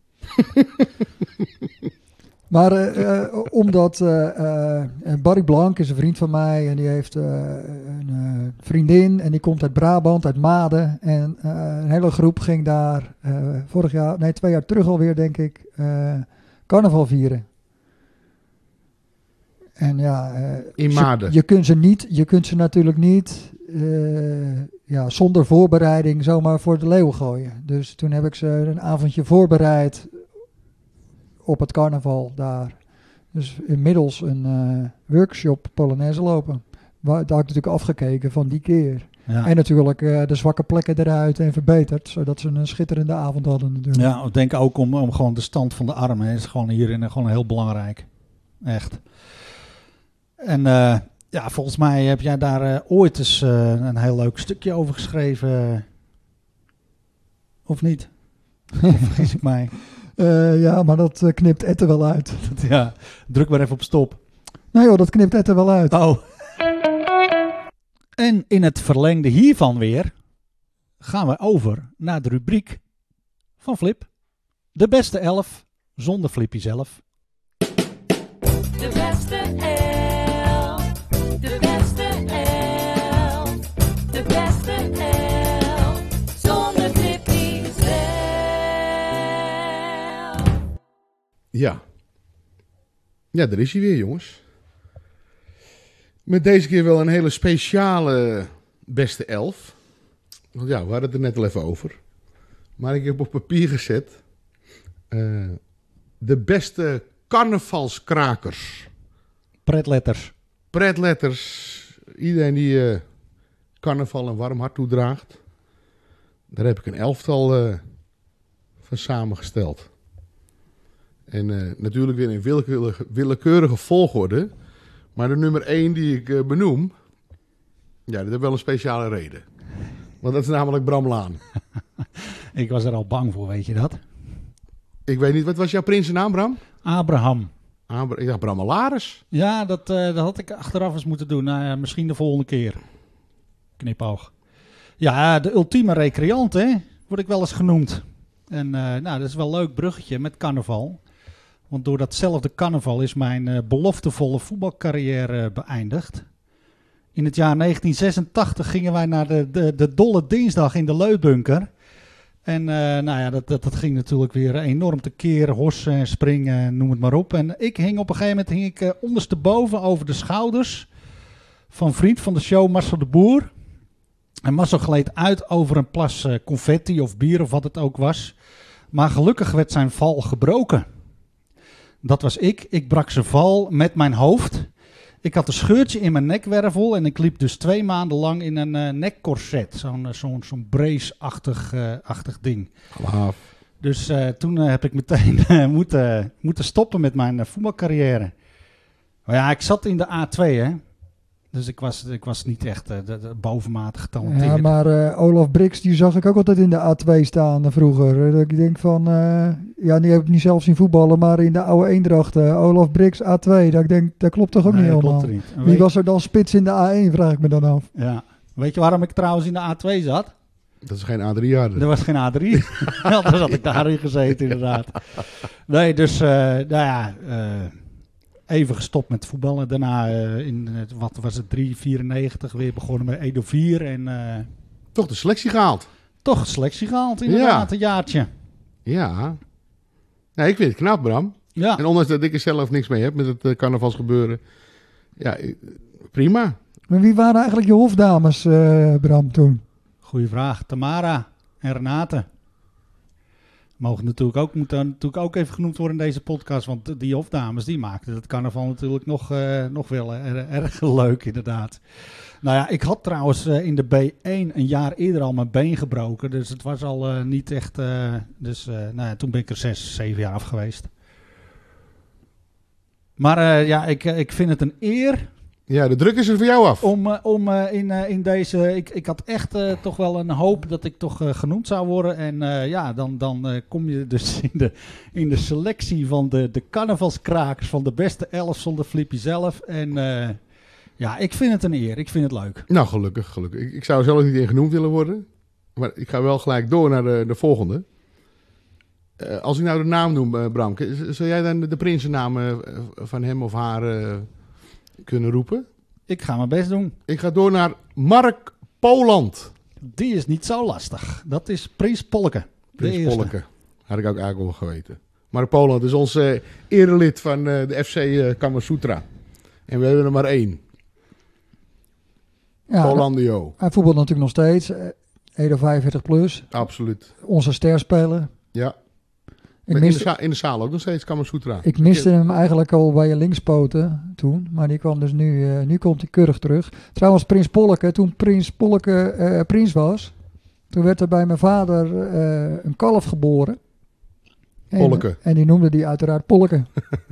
Maar omdat Barry Blank is een vriend van mij en die heeft een vriendin en die komt uit Brabant, uit Maden. En een hele groep ging daar 2 jaar terug alweer denk ik, carnaval vieren. En ja, in Maden. Je kunt ze natuurlijk niet zonder voorbereiding zomaar voor de leeuw gooien. Dus toen heb ik ze een avondje voorbereid op het carnaval daar. Dus inmiddels een workshop Polonaise lopen. Daar had ik natuurlijk afgekeken van die keer. Ja. En natuurlijk de zwakke plekken eruit en verbeterd. Zodat ze een schitterende avond hadden natuurlijk. Ja, ik denk ook om gewoon de stand van de armen. Dat is gewoon hierin gewoon heel belangrijk. Echt. En volgens mij heb jij daar ooit eens een heel leuk stukje over geschreven. Of niet? Of vergis ik mij? Ja, maar dat knipt Ed er wel uit. Ja, druk maar even op stop. Nee joh, dat knipt Ed er wel uit. Oh. En in het verlengde hiervan weer gaan we over naar de rubriek van Flip. De beste 11 zonder Flippy zelf. De beste 11. De beste 11. De beste 11 zonder Flippy zelf. Ja. Ja, daar is hij weer, jongens. Met deze keer wel een hele speciale beste 11. Want ja, we hadden het er net al even over. Maar ik heb op papier gezet de beste carnavalskrakers. Pretletters. Iedereen die carnaval een warm hart toedraagt. Daar heb ik een 11-tal van samengesteld. En natuurlijk weer in willekeurige volgorde. Maar de nummer 1 die ik benoem, ja, dat heeft wel een speciale reden. Want dat is namelijk Bram Laan. Ik was er al bang voor, weet je dat? Ik weet niet, wat was jouw prinsennaam, Bram? Abraham. Ik dacht Bramalaris. Ja, dat had ik achteraf eens moeten doen. Misschien de volgende keer. Knipoog. Ja, de ultieme recreant, hè? Word ik wel eens genoemd. En dat is wel een leuk bruggetje met carnaval. Want door datzelfde carnaval is mijn beloftevolle voetbalcarrière beëindigd. In het jaar 1986 gingen wij naar de Dolle Dinsdag in de Leutbunker. En dat ging natuurlijk weer enorm tekeer, horsen, springen, noem het maar op. En ik hing op een gegeven moment ondersteboven over de schouders van vriend van de show Marcel de Boer. En Marcel gleed uit over een plas confetti of bier of wat het ook was. Maar gelukkig werd zijn val gebroken. Dat was ik. Ik brak zijn val met mijn hoofd. Ik had een scheurtje in mijn nekwervel en ik liep dus 2 maanden lang in een nekkorset. Zo'n brace-achtig ding. Gaaf. Dus toen heb ik meteen moeten stoppen met mijn voetbalcarrière. Maar ja, ik zat in de A2, hè. Dus ik was niet echt de bovenmatig getalenteerd. Ja, maar Olaf Brix, die zag ik ook altijd in de A2 staan vroeger. Dat ik denk van, die heb ik niet zelf zien voetballen, maar in de oude Eendracht, Olaf Brix A2. Dat ik denk, dat klopt toch ook Nee, niet dat helemaal. klopt er niet. En Wie was er dan spits in de A1, vraag ik me dan af. Ja. Weet je waarom ik trouwens in de A2 zat? Dat is geen A3-jaar. Er was geen A3. Anders had ik daarin gezeten, inderdaad. Nee, dus even gestopt met voetballen. Daarna wat was het, 3,94 weer begonnen met Edo 4. En Toch de selectie gehaald. toch selectie gehaald, inderdaad, een jaartje. Ja. Nee, ik vind het knap, Bram. Ja, En ondanks dat ik er zelf niks mee heb met het carnavalsgebeuren. Ja, prima. Maar wie waren eigenlijk je hofdames, Bram, toen? goeie vraag. Tamara en Renate. Moeten natuurlijk ook even genoemd worden in deze podcast. Want die hofdames, die maakten het carnaval natuurlijk nog wel erg leuk, inderdaad. Nou ja, ik had trouwens in de B1 een jaar eerder al mijn been gebroken. Dus het was al niet echt... toen ben ik er 7 jaar af geweest. Maar ik vind het een eer Ja, de druk is er voor jou af. om in deze... Ik had echt toch wel een hoop dat ik toch genoemd zou worden. En dan kom je dus in de selectie van de carnavalskrakers van de beste 11 zonder Flippy zelf. En ik vind het een eer. Ik vind het leuk. Nou, gelukkig. Ik zou zelf niet in genoemd willen worden. Maar ik ga wel gelijk door naar de volgende. Als ik nou de naam noem, Bram, zou jij dan de prinsennaam van hem of haar kunnen roepen? Ik ga mijn best doen. Ik ga door naar Mark Poland. Die is niet zo lastig. Dat is Prins Polke. De Prins eerste. Polke. Had ik ook eigenlijk wel geweten. Mark Poland is ons erelid van de FC Kamasutra. En we hebben er maar 1. Ja, Polandio. hij voetbalt natuurlijk nog steeds. Edo 45 plus. Absoluut. Onze sterspeler. Ja. Ik Maar miste, in de zaal ook nog steeds Kamasutra. ik miste hem eigenlijk al bij je linkspoten toen. Maar die kwam dus nu komt hij keurig terug. Trouwens, Prins Polke, toen Prins Polke prins was, toen werd er bij mijn vader een kalf geboren. Polke. En die noemde die uiteraard Polke.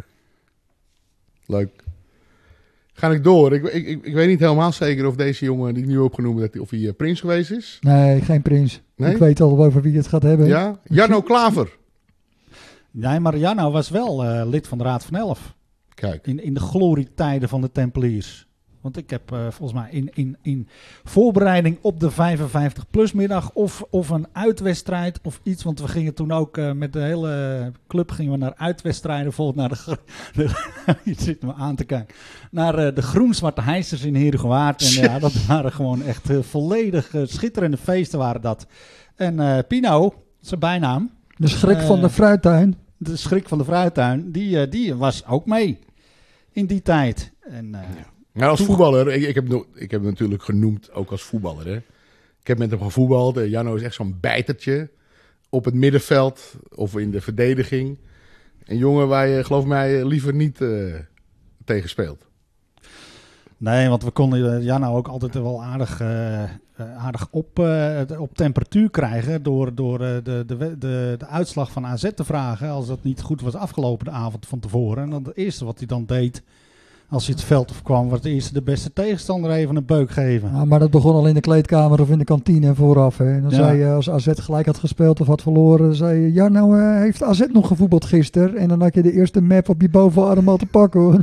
Leuk. Ga ik door. Ik weet niet helemaal zeker of deze jongen die ik nu opgenoemd of hij prins geweest is. Nee, geen prins. Nee? Ik weet al over wie het gaat hebben. Ja? Jarno Klaver. Nee, maar Janno was wel lid van de Raad van 11. Kijk. In de glorietijden van de Tempeliers. Want ik heb volgens mij in voorbereiding op de 55-plus middag of een uitwedstrijd of iets. Want we gingen toen ook met de hele club gingen we naar uitwedstrijden. Bijvoorbeeld naar je zit me aan te kijken. Naar de groen-zwarte heisters in Herugewaard. En ja, dat waren gewoon echt volledig schitterende feesten waren dat. En Pino, zijn bijnaam. De schrik van de fruittuin. De schrik van de fruittuin, die was ook mee in die tijd. En, Nou, als voetballer, ik heb hem natuurlijk genoemd ook als voetballer. Hè. Ik heb met hem gevoetbald. Jarno is echt zo'n bijtertje op het middenveld of in de verdediging. Een jongen waar je, geloof mij, liever niet tegen speelt. Nee, want we konden Janno ook altijd wel aardig op temperatuur krijgen door de uitslag van AZ te vragen als dat niet goed was afgelopen de avond van tevoren. En dan het eerste wat hij dan deed als hij het veld opkwam was de eerste de beste tegenstander even een beuk geven. Ja, maar dat begon al in de kleedkamer of in de kantine vooraf. Hè. En dan Ja. zei je, als AZ gelijk had gespeeld of had verloren, dan zei je, ja nou heeft AZ nog gevoetbald gisteren. En dan had je de eerste map op je bovenarm al te pakken hoor.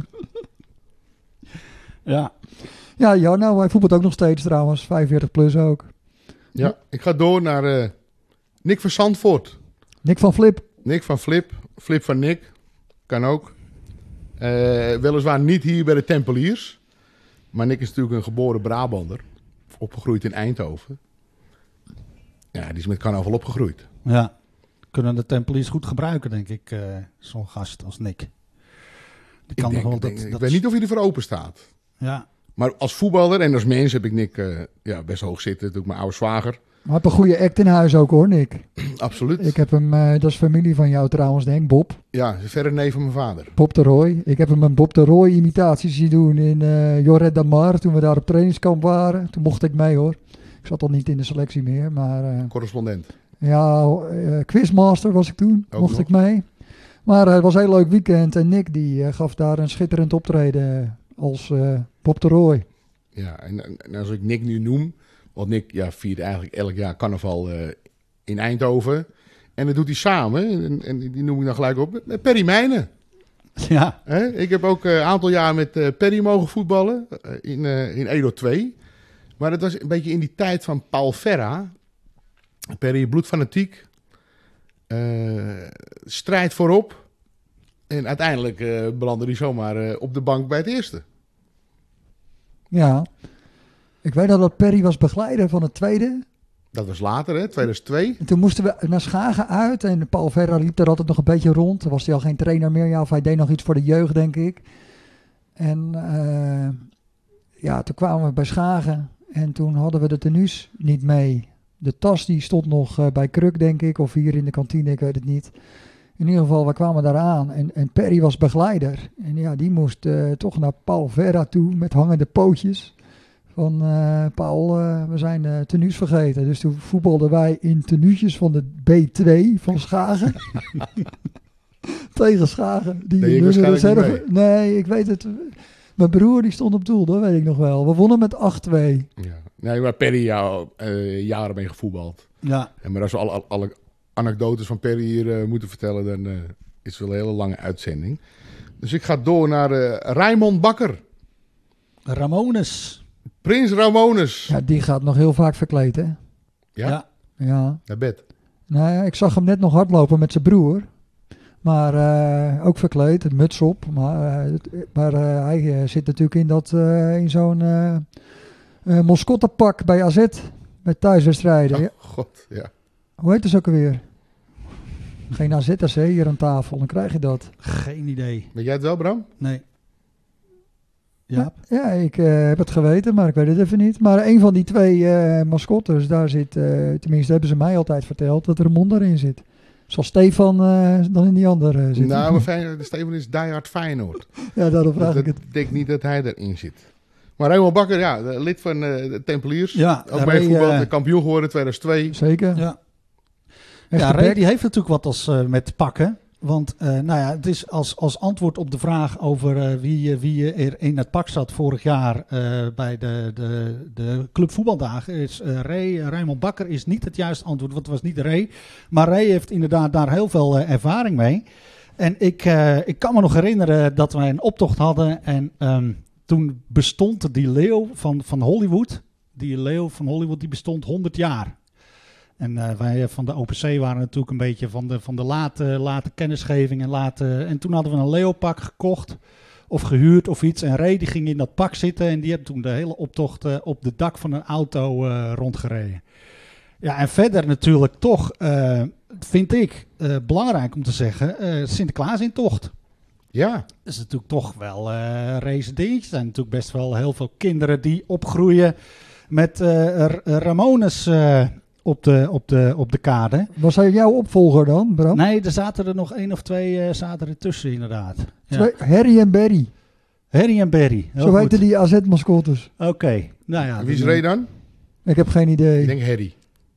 Ja. Ja, nou hij voetbalt ook nog steeds trouwens, 45 plus ook. Ja, ik ga door naar Nick van Zandvoort. Nick van Flip. Nick van Flip. Flip van Nick. Kan ook. Weliswaar niet hier bij de Tempeliers. Maar Nick is natuurlijk een geboren Brabander. Opgegroeid in Eindhoven. Ja, die is met carnaval opgegroeid. Ja. Kunnen de Tempeliers goed gebruiken, denk ik, zo'n gast als Nick. Die kan nog wel Ik weet niet of hij ervoor open staat. Ja. Maar als voetballer en als mens heb ik Nick best hoog zitten. Natuurlijk mijn oude zwager. Maar heb een goede act in huis ook hoor, Nick. Absoluut. Ik heb hem, dat is familie van jou trouwens, denk Bob. Ja, verre neef van mijn vader. Bob de Roy. Ik heb hem een Bob de Roy imitaties zien doen in Lloret de Mar. Toen we daar op trainingskamp waren. Toen mocht ik mee hoor. Ik zat al niet in de selectie meer. Maar Correspondent. quizmaster was ik toen. Ook mocht nog. ik mee. Maar het was een heel leuk weekend. En Nick die gaf daar een schitterend optreden als Bob de Roy. Ja, en als ik Nick nu noem... Want Nick viert eigenlijk elk jaar carnaval in Eindhoven. En dat doet hij samen. En die noem ik dan gelijk op. Met Perry Mijnen. Ja. Ik heb ook een aantal jaar met Perry mogen voetballen. In Edo 2. Maar dat was een beetje in die tijd van Paul Verra. Perry bloedfanatiek. Strijd voorop. En uiteindelijk belandde hij zomaar op de bank bij het eerste. Ja. Ik weet nog dat Perry was begeleider van het tweede. Dat was later, hè, 2002. En toen moesten we naar Schagen uit. En Paul Verra liep er altijd nog een beetje rond. Toen was hij al geen trainer meer. Ja, of hij deed nog iets voor de jeugd, denk ik. En toen kwamen we bij Schagen. En toen hadden we de tenues niet mee. De tas die stond nog bij Kruk, denk ik. Of hier in de kantine, ik weet het niet. In ieder geval, we kwamen daar aan. En Perry was begeleider. En ja, die moest toch naar Paul Verra toe met hangende pootjes. Van Paul, we zijn de tenues vergeten. Dus toen voetbalden wij in tenuutjes van de B2 van Schagen. Tegen Schagen. Nee, ik waarschijnlijk niet Nee, ik weet het. Mijn broer die stond op doel, dat weet ik nog wel. We wonnen met 8-2. Ja. Nee, maar Perry, jaren mee gevoetbald. Ja. Maar als we alle anekdotes van Perry hier moeten vertellen, dan is het wel een hele lange uitzending. Dus ik ga door naar Raymond Bakker. Ramones. Prins Ramones. Ja, die gaat nog heel vaak verkleed, hè? Ja? Ja. Naar bed. Nou ja, ik zag hem net nog hardlopen met zijn broer. Maar ook verkleed, het muts op. Maar hij zit natuurlijk in zo'n mascottepak bij AZ. Met thuiswedstrijden. Ja. God, ja. Hoe heet het ook alweer? Geen AZ'ers hier aan tafel, dan krijg je dat. Geen idee. Weet jij het wel, Bram? Nee. Ja. Ja, ik heb het geweten, maar ik weet het even niet. Maar een van die twee mascottes, daar zit, tenminste hebben ze mij altijd verteld, dat er een mond daarin zit. Zoals Stefan dan in die andere zit. Nou, maar Steven is diehard Feyenoord. Ja, daarom vraag Dus ik het. ik denk niet dat hij erin zit. Maar Raymond Bakker, ja, lid van de Tempeliers. Ja, ook bij voetbal, de kampioen geworden 2002. Zeker. Ja. Heeft Ja, de Ray bek- die heeft natuurlijk wat als met pakken. Want het is als antwoord op de vraag over wie er in het pak zat vorig jaar bij de Club Voetbaldagen. Is Raymond Bakker is niet het juiste antwoord, want het was niet Ray. Maar Ray heeft inderdaad daar heel veel ervaring mee. En ik kan me nog herinneren dat wij een optocht hadden. En toen bestond die leeuw van Hollywood. Die leeuw van Hollywood die bestond 100 jaar. En wij van de OPC waren natuurlijk een beetje van de late kennisgeving. En toen hadden we een leeuwpak gekocht of gehuurd of iets. En Ray die ging in dat pak zitten en die heeft toen de hele optocht op de dak van een auto rondgereden. Ja, en verder natuurlijk toch, vind ik belangrijk om te zeggen, Sinterklaas in tocht. Ja, Dat is natuurlijk toch wel race dingetje. Er zijn natuurlijk best wel heel veel kinderen die opgroeien met Ramones op de kade. Was hij jouw opvolger dan, Bram? Nee, er zaten er nog 1 of 2 zaten er tussen inderdaad. Ja. Harry en Barry. Harry en Barry. Heel Zo goed. heten die AZ-mascottes. Oké. Nou ja. wie is Ray dan? Ik heb geen idee. Ik denk Harry.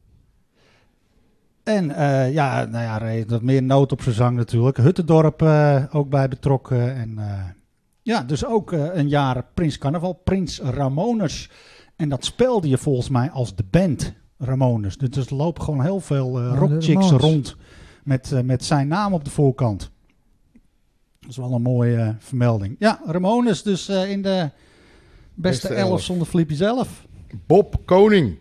En Ray heeft wat meer noot op zijn zang natuurlijk. Huttendorp ook bij betrokken. En dus ook een jaar Prins Carnaval. Prins Ramones. En dat speelde je volgens mij als de band Ramones. Dus er lopen gewoon heel veel rockchicks rond met zijn naam op de voorkant. Dat is wel een mooie vermelding. Ja, Ramones dus in de beste 11 zonder Flippy zelf. Bob Koning.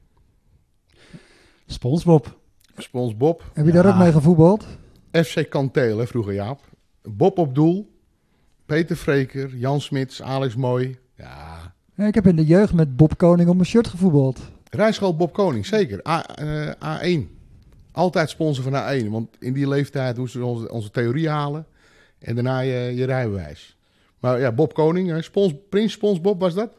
SpongeBob. Spons Bob. Heb je daar ook mee gevoetbald? FC Kanteel, hè, vroeger Jaap. Bob op doel. Peter Vreker, Jan Smits, Alex Mooi. Ja. Ja, ik heb in de jeugd met Bob Koning op mijn shirt gevoetbald. Rijschool Bob Koning, zeker. A1. Altijd sponsor van A1. Want in die leeftijd moesten we onze theorie halen. En daarna je rijbewijs. Maar ja, Bob Koning. Prins Spons Bob was dat?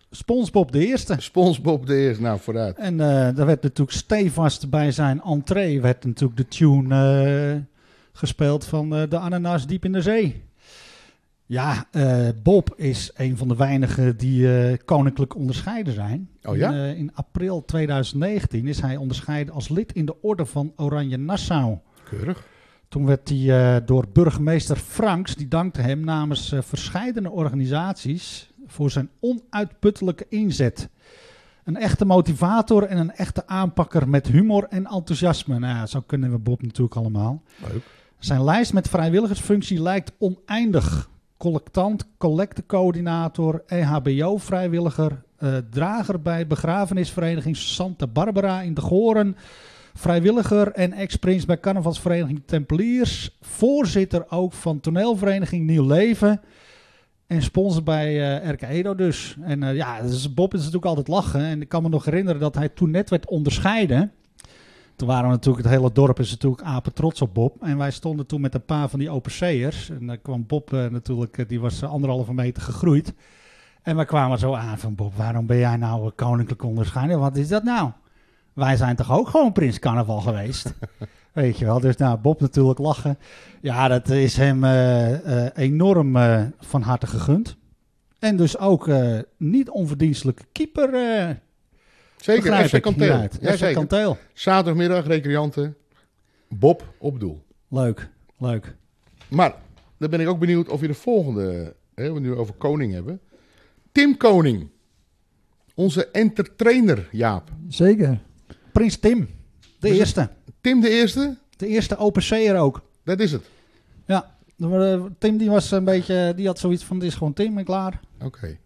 SpongeBob de eerste. SpongeBob de eerste, nou vooruit. En daar werd natuurlijk stevast bij zijn entree werd natuurlijk de tune gespeeld van de ananas diep in de zee. Ja, Bob is een van de weinigen die koninklijk onderscheiden zijn. Oh ja? In april 2019 is hij onderscheiden als lid in de orde van Oranje Nassau. Keurig. Toen werd hij door burgemeester Franks, die dankte hem namens verscheidene organisaties voor zijn onuitputtelijke inzet. Een echte motivator en een echte aanpakker met humor en enthousiasme. Nou ja, zo kunnen we Bob natuurlijk allemaal. Leuk. Zijn lijst met vrijwilligersfunctie lijkt oneindig. Collectant, collectecoördinator, EHBO-vrijwilliger, drager bij begrafenisvereniging Santa Barbara in de Goren, vrijwilliger en ex-prins bij carnavalsvereniging Tempeliers, voorzitter ook van toneelvereniging Nieuw Leven en sponsor bij RK Edo dus. En dus Bob is natuurlijk altijd lachen en ik kan me nog herinneren dat hij toen net werd onderscheiden. Toen waren we natuurlijk, het hele dorp is natuurlijk apen trots op Bob. En wij stonden toen met een paar van die openzeeërs. En dan kwam Bob natuurlijk, die was 1,5 meter gegroeid. En wij kwamen zo aan van Bob, waarom ben jij nou koninklijk onderscheiden? Wat is dat nou? Wij zijn toch ook gewoon Prins Carnaval geweest? Weet je wel, dus nou, Bob natuurlijk lachen. Ja, dat is hem enorm van harte gegund. En dus ook niet onverdienstelijke keeper. Zeker, FC Kanteel. Ja, zeker. Kanteel. Zaterdagmiddag, recreanten. Bob op doel. Leuk. Maar, dan ben ik ook benieuwd of je de volgende, we nu over Koning hebben. Tim Koning. Onze entertainer, Jaap. Zeker. Prins Tim, de Dus eerste. Tim de eerste, De eerste openzeeër ook. dat is het. Ja, Tim die was een beetje, die had zoiets van, dit is gewoon Tim en klaar. Oké.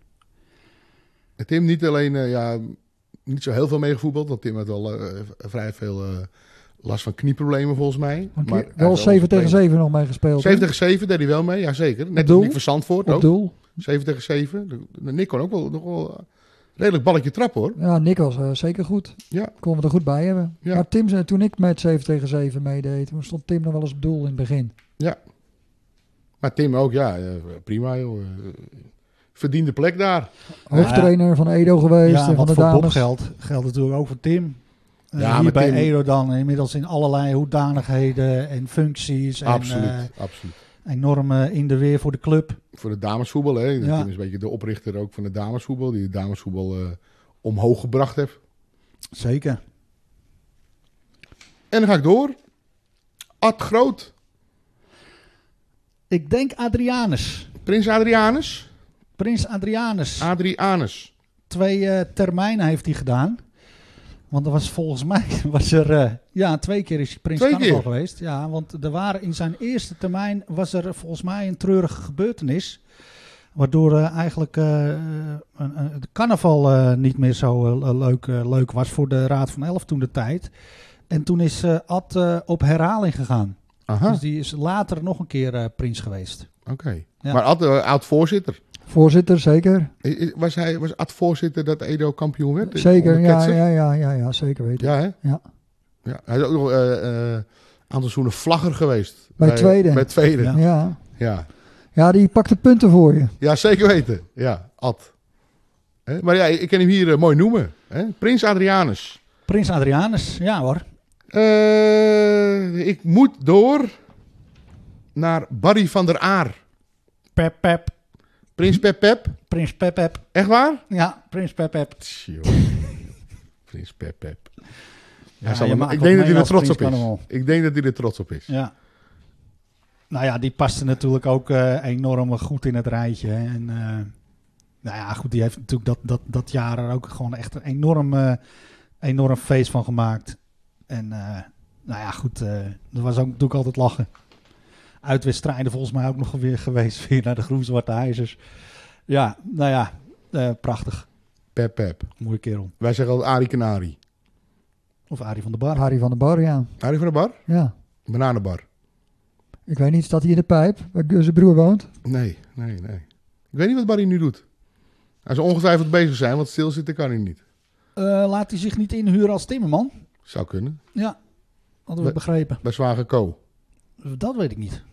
En Tim niet alleen, niet zo heel veel meegevoetbald, want Tim had al vrij veel last van knieproblemen volgens mij. Maar hij Wel heeft 7 tegen gespeeld. 7 nog mee gespeeld. 7 tegen 7 deed hij wel mee, ja zeker. Net doel? als Nick van Zandvoort Op ook. doel. 7 tegen 7. Nick kon ook nog wel redelijk balletje trappen hoor. Ja, Nick was zeker goed. Ja. Konden we er goed bij hebben. Ja. Maar Tim, toen ik met 7 tegen 7 meedeed, toen stond Tim nog wel eens op doel in het begin. Ja. Maar Tim ook, prima joh. Verdiende plek daar. Hoofdtrainer van Edo geweest Ja, en van wat de voor Bob dames. geldt natuurlijk ook voor Tim. Ja, Hier maar bij Tim- Edo dan inmiddels in allerlei hoedanigheden en functies. Absoluut, En absoluut. enorm in de weer voor de club. Voor de damesvoetbal, hè. Ja. Tim is een beetje de oprichter ook van de damesvoetbal. Die de damesvoetbal omhoog gebracht heeft. Zeker. En dan ga ik door. Ad Groot. Ik denk Adrianus. Prins Adrianus. Prins Adrianus. Adrianus. 2 termijnen heeft hij gedaan. Want er was volgens mij, 2 keer is hij Prins 2 Carnaval keer? geweest. Ja, want er waren in zijn eerste termijn was er volgens mij een treurige gebeurtenis. Waardoor eigenlijk de carnaval niet meer zo leuk was voor de Raad van 11 toen de tijd. En toen is Ad op herhaling gegaan. Aha, Dus die is later nog een keer prins geweest. oké. Ja. Maar Ad, oud-voorzitter. Voorzitter, zeker. Was Ad voorzitter dat Edo kampioen werd? Zeker, Onder Ketser? ja, zeker weten. Ja, hè? Ja. Ja. Hij is ook nog een aantal seizoenen vlagger geweest. Bij tweede. Bij tweede, Ja. ja. Ja. Ja, die pakte punten voor je. Ja, zeker weten. Ja, Ad. Maar ja, ik kan hem hier mooi noemen. Prins Adrianus. Prins Adrianus, ja hoor. Ik moet door naar Barry van der Aar. Pep. Prins Pep. Prins Pep. Echt waar? Ja, Prins Pep. Tjoh. Prins Pep. Ja, Ik denk dat hij er trots op is. Ik denk dat hij er trots op is. Ja. Nou ja, die paste natuurlijk ook enorm goed in het rijtje. Hè. En nou ja, goed, die heeft natuurlijk dat jaar er ook gewoon echt een enorm feest van gemaakt. En nou ja, goed, er was ook natuurlijk altijd lachen. Uitwedstrijden volgens mij ook nog weer geweest, weer naar de groen-zwarte ijzers. Ja, nou ja, prachtig. Pep. Mooie kerel. Wij zeggen altijd Arie Canari. Of Arie van der Bar. Harry van der Bar, ja. Arie van der Bar? Ja. Bananenbar. Ik weet niet, staat hij in de pijp, waar zijn broer woont? Nee. Ik weet niet wat Barry nu doet. Hij zal ongetwijfeld bezig zijn, want stilzitten kan hij niet. Laat hij zich niet inhuren als timmerman? Zou kunnen. Ja, hadden we begrepen. Bij Zwager Co. Dat weet ik niet.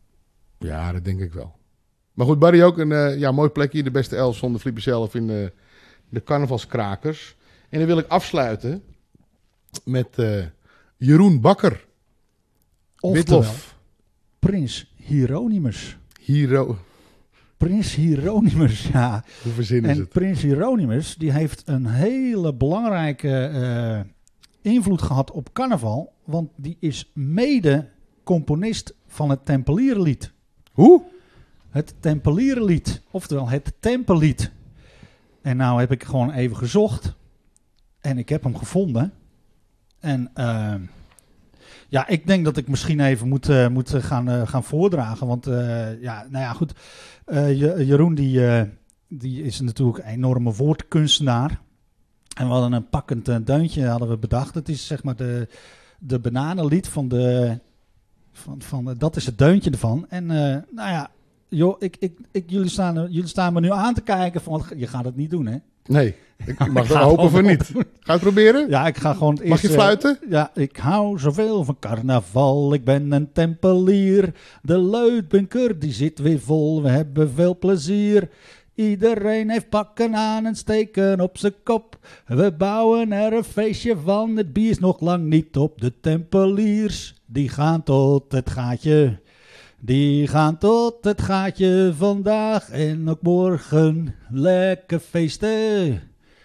Ja, dat denk ik wel. Maar goed, Barry ook een mooi plekje in de beste 11 zonder Flippy zelf in de carnavalskrakers. En dan wil ik afsluiten met Jeroen Bakker. Oftewel, Witlof. Prins Hieronymus. Hero. Prins Hieronymus, ja. Hoe verzinnen is En het? Prins Hieronymus, die heeft een hele belangrijke invloed gehad op carnaval. Want die is mede componist van het Tempelierenlied. Hoe? Het Tempelierenlied, oftewel het Tempellied. En nou heb ik gewoon even gezocht. En ik heb hem gevonden. En ja, ik denk dat ik misschien even moet gaan voordragen. Want ja, nou ja, goed. Jeroen die is natuurlijk een enorme woordkunstenaar. En we hadden een pakkend deuntje hadden we bedacht. Het is zeg maar de bananenlied van dat is het deuntje ervan. En nou ja, joh, jullie staan me nu aan te kijken van, je gaat het niet doen, hè? Nee, ik mag Ik het ga hopen het van wel niet. Ga je het proberen? Ja, ik ga gewoon het Mag je eerst, fluiten? Ja, ik hou zoveel van carnaval. Ik ben een tempelier. De luidbunker die zit weer vol. We hebben veel plezier. Iedereen heeft pakken aan en steken op zijn kop. We bouwen er een feestje van. Het bier is nog lang niet op. De tempeliers, die gaan tot het gaatje. Die gaan tot het gaatje vandaag en ook morgen. Lekker feesten.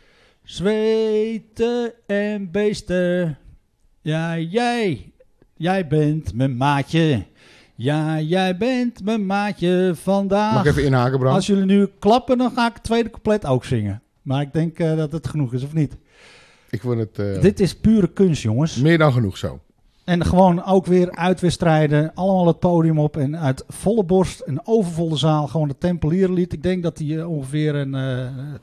Zweten en beesten. Ja, jij bent mijn maatje. Ja, jij bent mijn maatje vandaag. Mag ik even inhaken, Bram? Als jullie nu klappen, dan ga ik het tweede couplet ook zingen. Maar ik denk dat het genoeg is, of niet? Ik vond het Dit is pure kunst, jongens. meer dan genoeg zo. En gewoon ook weer uitwedstrijden. Allemaal het podium op en uit volle borst. Een overvolle zaal. Gewoon de Tempelierenlied. Ik denk dat hij ongeveer een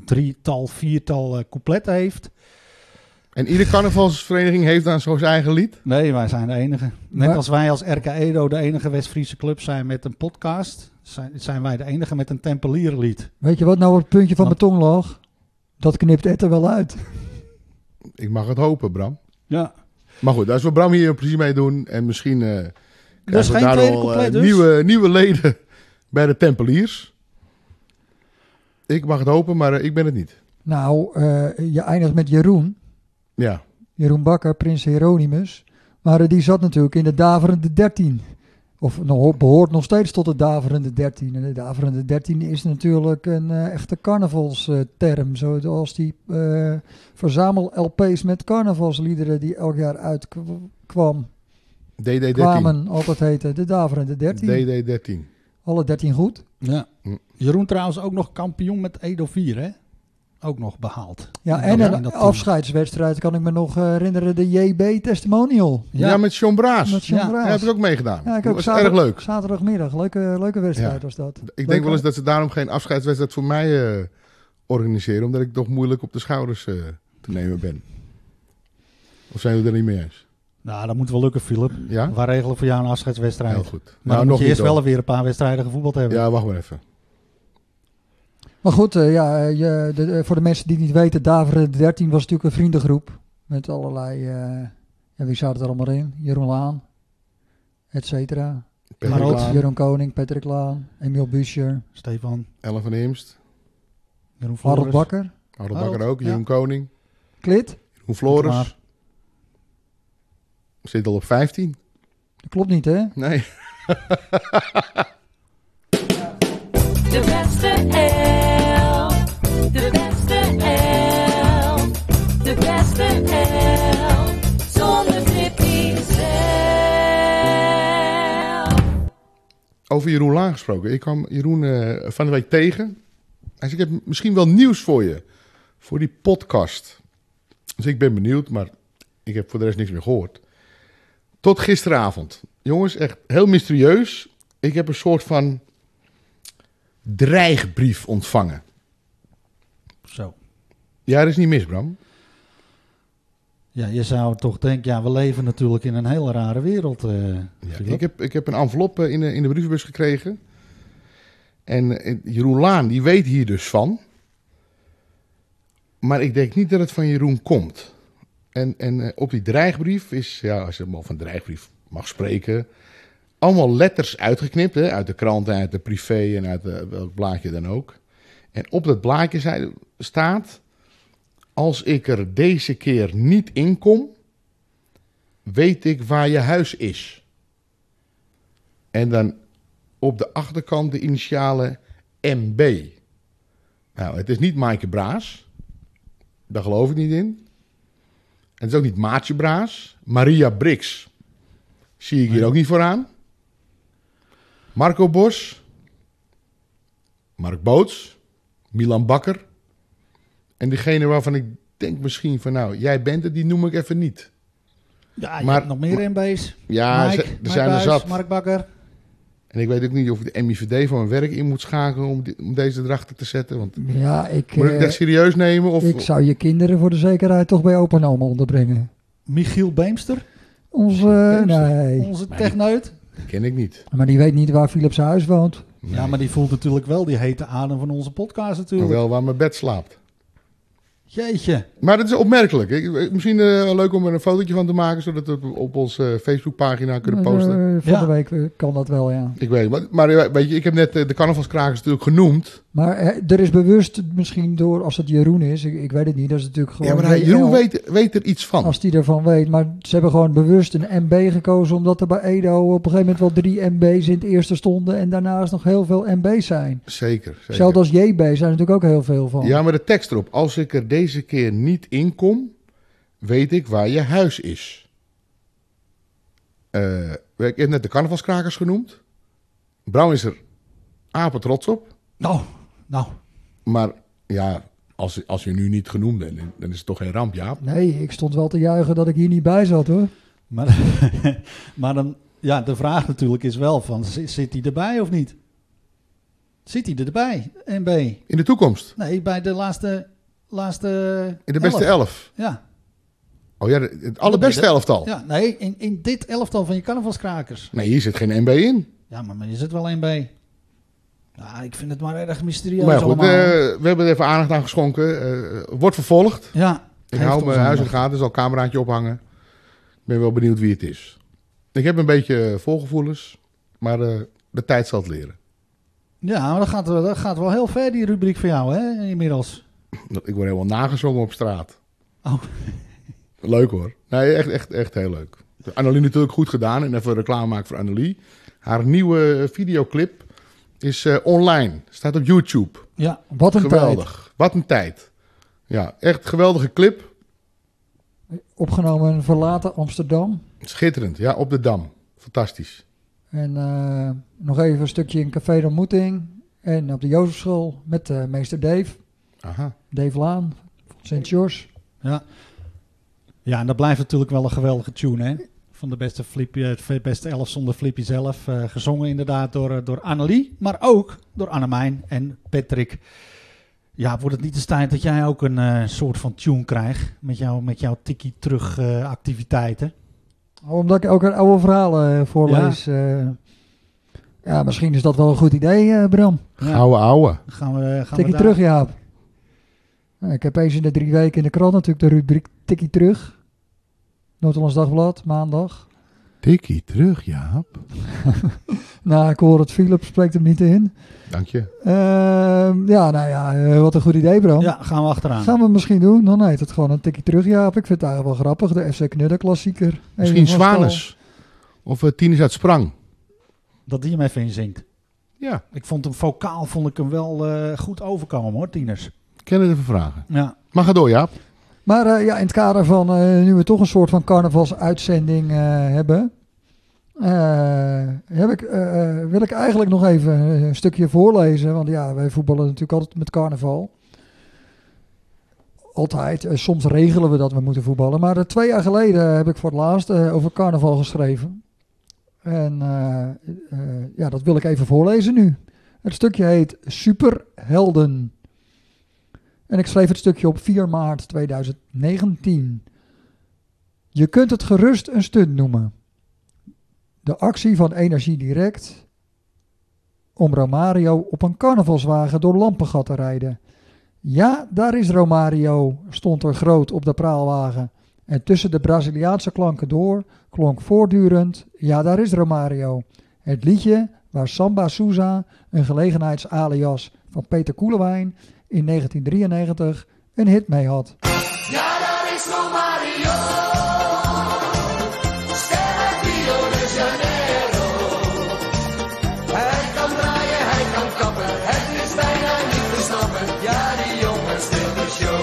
4-tal coupletten heeft. En iedere carnavalsvereniging heeft dan zo zijn eigen lied? Nee, wij zijn de enige. Net Maar- als wij als RK Edo de enige West-Friese club zijn met een podcast, zijn wij de enige met een Tempelierenlied. Weet je wat nou het puntje van Want- beton lag? Dat knipt Ed er wel uit. Ik mag het hopen, Bram. Ja. Maar goed, als we Bram hier een plezier mee doen en misschien krijgen we geen daardoor tweede couplet dus? nieuwe leden bij de Tempeliers. Ik mag het hopen, maar ik ben het niet. Nou, je eindigt met Jeroen. Ja, Jeroen Bakker, Prins Hieronymus. Maar die zat natuurlijk in de daverende 13. Of behoort nog steeds tot de daverende 13. En de daverende 13 is natuurlijk een echte carnavalsterm. Zoals die verzamel-LP's met carnavalsliederen die elk jaar uitkwam. DD13. Kwamen, altijd heette de daverende 13. DD13. Alle 13 goed. Ja. Hm. Jeroen trouwens ook nog kampioen met Edo 4, hè? Ook nog behaald. Ja, In en dat een team. afscheidswedstrijd kan ik me nog herinneren. De JB Testimonial. Ja, met John Braas. Met John Ja, Braas. Daar heb ik ook meegedaan. Ja, ik dat ook was erg leuk. Zaterdagmiddag. Leuke wedstrijd Ja. was dat. Ik denk wel eens dat ze daarom geen afscheidswedstrijd voor mij organiseren. Omdat ik toch moeilijk op de schouders te nemen ben. Of zijn we er niet mee eens? Nou, dat moet wel lukken, Philip. Ja? Wij regelen voor jou een afscheidswedstrijd. Heel goed. Maar dan moet je niet eerst hoor. wel weer een paar wedstrijden gevoetbald hebben. Ja, wacht maar even. Maar goed, voor de mensen die het niet weten, Daverende 13 was natuurlijk een vriendengroep. Met allerlei, wie zaten er allemaal in? Jeroen Laan, et cetera. Patrick ook Laan, Jeroen Koning, Patrick Laan, Emiel Buscher, Stefan, Ellen van Eemst, Jeroen Harold Flores. Bakker, Harold Harold, Bakker ook, ja. Jeroen Koning, Klit. Jeroen Flores. Maar. Zit al op 15. Dat klopt niet, hè? Nee. De beste elf. De beste elf. De beste elf. Zonder Tippy zelf. Over Jeroen Laan gesproken. Ik kwam Jeroen van de week tegen. Hij zei, ik heb misschien wel nieuws voor je. Voor die podcast. Dus ik ben benieuwd, maar ik heb voor de rest niks meer gehoord. Tot gisteravond. Jongens, echt heel mysterieus. Ik heb een soort van dreigbrief ontvangen. Zo. Ja, dat is niet mis, Bram. Ja, je zou toch denken, ja, we leven natuurlijk in een hele rare wereld. Ja, Philip. ik heb een envelop in de brievenbus gekregen. En Jeroen Laan, die weet hier dus van. Maar ik denk niet dat het van Jeroen komt. En op die dreigbrief is, ja, als je hem al van dreigbrief mag spreken, allemaal letters uitgeknipt. Hè, uit de krant, uit de privé en uit welk blaadje dan ook. En op dat blaadje staat... Als ik er deze keer niet in kom... weet ik waar je huis is. En dan op de achterkant de initialen MB. Nou, het is niet Maaike Braas. Daar geloof ik niet in. En het is ook niet Maatje Braas. Maria Brix. Zie ik hier ook niet vooraan. Marco Bos. Mark Boots. Milan Bakker. En diegene waarvan ik denk misschien van... nou, jij bent het, die noem ik even niet. Ja, je Maar- hebt nog meer MB's. Ja, Mike, er zijn er Buijs, zat. Mark Bakker. En ik weet ook niet of ik de MIVD van mijn werk in moet schakelen... om deze erachter te zetten. Want Ja, moet ik het echt ik serieus nemen? Of, zou je kinderen voor de zekerheid toch bij opa en oma onderbrengen. Michiel Beemster, Nee. onze techneut. Die ken ik niet. Maar die weet niet waar Philips huis woont. Nee. Ja, maar die voelt natuurlijk wel die hete adem van onze podcast Maar natuurlijk. wel waar mijn bed slaapt. Jeetje. Maar dat is opmerkelijk. Misschien leuk om er een fotootje van te maken... zodat we het op onze Facebookpagina kunnen posten. Van Ja. de week kan dat wel, ja. Ik weet het. Maar weet je, ik heb net de carnavalskrakers natuurlijk genoemd. Maar er is bewust, misschien door, als het Jeroen is, ik weet het niet, dat is natuurlijk gewoon... Ja, maar Jeroen weet er iets van. Als die ervan weet, maar ze hebben gewoon bewust een MB gekozen, omdat er bij Edo op een gegeven moment wel 3 MB's in het eerste stonden en daarnaast nog heel veel MB's zijn. Zeker. Zelfs als JB zijn er natuurlijk ook heel veel van. Ja, maar de tekst erop. Als ik er deze keer niet in kom, weet ik waar je huis is. Ik heb net de carnavalskrakers genoemd. Brouw is er apen trots op. Nou. Maar ja, als je nu niet genoemd bent, dan is het toch geen ramp, Jaap? Nee, ik stond wel te juichen dat ik hier niet bij zat, hoor. Maar, maar dan, ja, de vraag natuurlijk is wel van, zit hij erbij of niet? Zit hij erbij, MB? In de toekomst. Nee, bij de laatste In de beste 11. Ja. Oh ja, het allerbeste elftal. Ja, nee, in dit elftal van je carnavalskrakers. Nee, hier zit geen MB in. Ja, maar is het wel MB? Ja, ik vind het maar erg mysterieus Maar ja, goed, allemaal. we hebben er even aandacht aan geschonken. Wordt vervolgd. Ja. Ik geeft hou ons mijn huis in de aandacht. gaten, er zal een cameraatje ophangen. Ik ben wel benieuwd wie het is. Ik heb een beetje voorgevoelens, maar de tijd zal het leren. Ja, maar dat gaat wel heel ver, die rubriek van jou, hè, inmiddels. Ik word helemaal nagezongen op straat. Oh. Leuk hoor. Nee, echt heel leuk. Annelie natuurlijk goed gedaan. En even reclame maken voor Annelie. Haar nieuwe videoclip is online. Staat op YouTube. Ja, Wat een Geweldig. Wat een tijd. Ja, echt geweldige clip. tijd. Opgenomen in verlaten Amsterdam. Schitterend. Ja, op de Dam. Fantastisch. En nog even een stukje in Café de Ontmoeting. En op de Jozefschool met meester Dave. Aha. Dave Laan van Sint George. ja. Ja, en dat blijft natuurlijk wel een geweldige tune, hè. Van de beste 11 zonder Flippy zelf. Gezongen inderdaad door Annelie, maar ook door Annemijn en Patrick. Ja, wordt het niet eens tijd dat jij ook een soort van tune krijgt met jouw tikkie-terug activiteiten? Omdat ik ook een oude verhalen voorlees. Ja, misschien is dat wel een goed idee, Bram. Ja. Ouwe. Gaan we Tikkie daar- terug, Jaap. Nou, ik heb eens in de 3 weken in de krant natuurlijk de rubriek Tikkie terug. Noord-Hollands Dagblad, maandag. Tikkie terug, Jaap. Nou, ik hoor het Philip spreekt hem niet in. Dank je. Ja, nou ja, wat een goed idee, Bram. Ja, gaan we achteraan. Gaan we misschien doen? Dan heet het gewoon een tikkie terug, Jaap. Ik vind het eigenlijk wel grappig. De FC Knudden klassieker. Misschien Even van Zwanus. Of Tines uit Sprang. Dat die hem even inzingt. Ja, Ik vond hem vocaal wel goed overkomen, hoor, Tieners. ik kan het even vragen. Ja. Maar ga door, Jaap. Maar ja, in het kader van nu we toch een soort van carnavalsuitzending hebben, wil ik eigenlijk nog even een stukje voorlezen. Want ja, wij voetballen natuurlijk altijd met carnaval. Altijd. Soms regelen we dat we moeten voetballen. Maar 2 jaar geleden heb ik voor het laatst over carnaval geschreven. En ja, dat wil ik even voorlezen nu. Het stukje heet Superhelden. En ik schreef het stukje op 4 maart 2019. Je kunt het gerust een stunt noemen. De actie van Energie Direct om Romario op een carnavalswagen door Lampengat te rijden. Ja, daar is Romario, stond er groot op de praalwagen. En tussen de Braziliaanse klanken door klonk voortdurend, ja, daar is Romario. Het liedje waar Samba Souza, een gelegenheidsalias van Peter Koelewijn in 1993 een hit mee had. Ja, dat is Romario. Sterren Rio de Janeiro. Hij kan draaien, hij kan kappen. Het is bijna niet te snappen. Ja, die jongen steelt de show.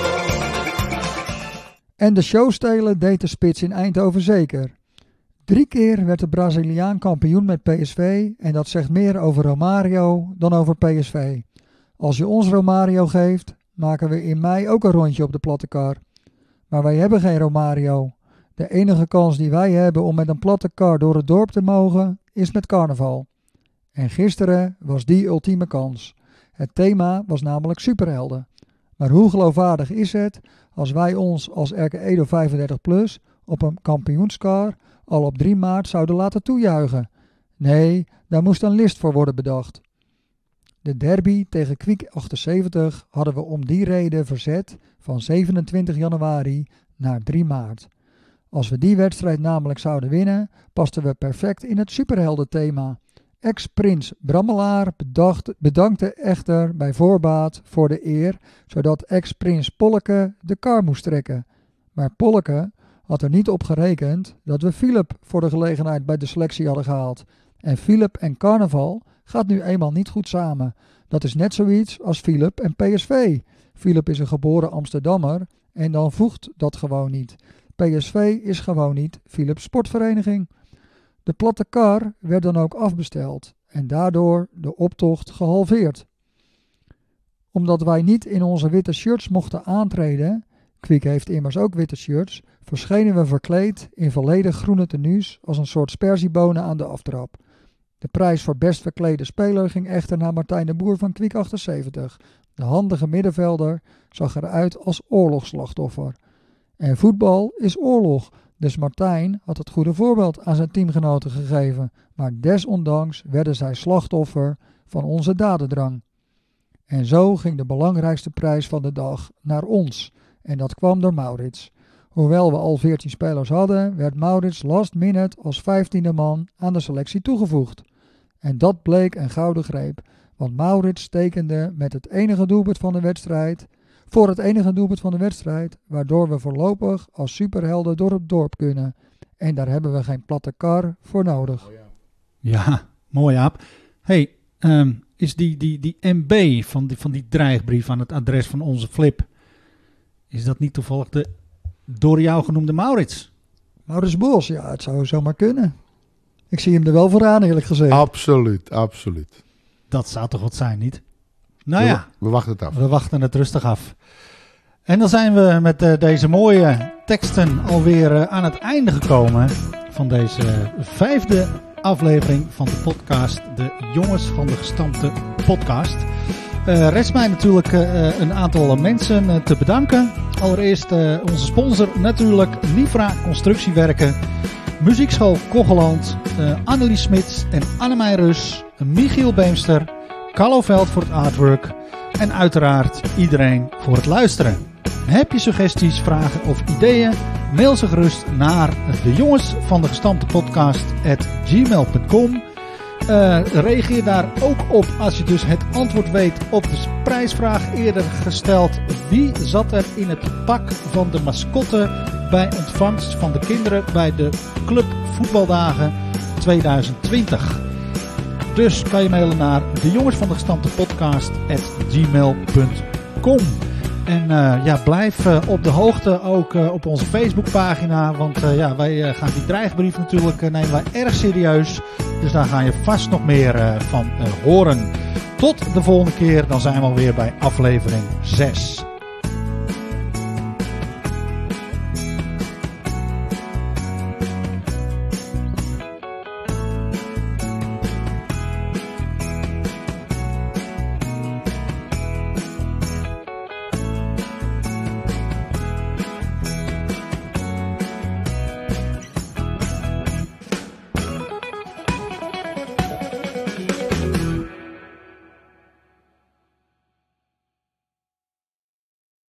En de show stelen deed de spits in Eindhoven zeker. 3 keer werd de Braziliaan kampioen met PSV en dat zegt meer over Romario dan over PSV. Als je ons Romario geeft, maken we in mei ook een rondje op de platte kar. Maar wij hebben geen Romario. De enige kans die wij hebben om met een platte kar door het dorp te mogen, is met carnaval. En gisteren was die ultieme kans. Het thema was namelijk superhelden. Maar hoe geloofwaardig is het als wij ons als RK Edo 35+ op een kampioenskar al op 3 maart zouden laten toejuichen? Nee, daar moest een list voor worden bedacht. De derby tegen Kwiek 78 hadden we om die reden verzet van 27 januari naar 3 maart. Als we die wedstrijd namelijk zouden winnen, pasten we perfect in het superheldenthema. Ex-prins Brammelaar bedankte echter bij voorbaat voor de eer, zodat ex-prins Polleke de kar moest trekken. Maar Polleke had er niet op gerekend dat we Philip voor de gelegenheid bij de selectie hadden gehaald. En Philip en carnaval gaat nu eenmaal niet goed samen. Dat is net zoiets als Philip en PSV. Philip is een geboren Amsterdammer en dan voegt dat gewoon niet. PSV is gewoon niet Philips sportvereniging. De platte kar werd dan ook afbesteld en daardoor de optocht gehalveerd. Omdat wij niet in onze witte shirts mochten aantreden, Kwiek heeft immers ook witte shirts, verschenen we verkleed in volledig groene tenues als een soort sperziebonen aan de aftrap. De prijs voor best verklede speler ging echter naar Martijn de Boer van Kwiek 78. De handige middenvelder zag eruit als oorlogsslachtoffer. En voetbal is oorlog, dus Martijn had het goede voorbeeld aan zijn teamgenoten gegeven, maar desondanks werden zij slachtoffer van onze dadendrang. En zo ging de belangrijkste prijs van de dag naar ons, en dat kwam door Maurits. Hoewel we al 14 spelers hadden, werd Maurits last minute als 15e man aan de selectie toegevoegd. En dat bleek een gouden greep, want Maurits tekende met het enige doelpunt van de wedstrijd, voor het enige doelpunt van de wedstrijd, waardoor we voorlopig als superhelden door het dorp kunnen. En daar hebben we geen platte kar voor nodig. Ja, mooi Jaap. Hey, is die MB van die dreigbrief aan het adres van onze Flip, is dat niet toevallig de door jou genoemde Maurits? Maurits Bos, ja, het zou zomaar kunnen. Ik zie hem er wel vooraan, eerlijk gezegd. Absoluut, absoluut. Dat zou toch wat zijn, niet? Nou ja, we wachten het af. We wachten het rustig af. En dan zijn we met deze mooie teksten alweer aan het einde gekomen van deze 5e aflevering van de podcast, de Jongens van de Gestampte podcast. Rest mij natuurlijk een aantal mensen te bedanken. Allereerst onze sponsor natuurlijk, Livra Constructiewerken, Muziekschool Kogeland, Annelies Smits en Annemij Rus, Michiel Beemster, Carlo Veld voor het artwork en uiteraard iedereen voor het luisteren. Heb je suggesties, vragen of ideeën? Mail ze gerust naar de jongens van de gestampte podcast@gmail.com. Reageer daar ook op als je dus het antwoord weet op de prijsvraag eerder gesteld. Wie zat er in het pak van de mascotte bij ontvangst van de kinderen bij de Club Voetbaldagen 2020? Dus kan je mailen naar de jongens van de gestampte podcast@gmail.com. En blijf op de hoogte ook op onze Facebookpagina. Want wij gaan die dreigbrief natuurlijk nemen wij erg serieus. Dus daar ga je vast nog meer van horen. Tot de volgende keer. Dan zijn we alweer bij aflevering 6.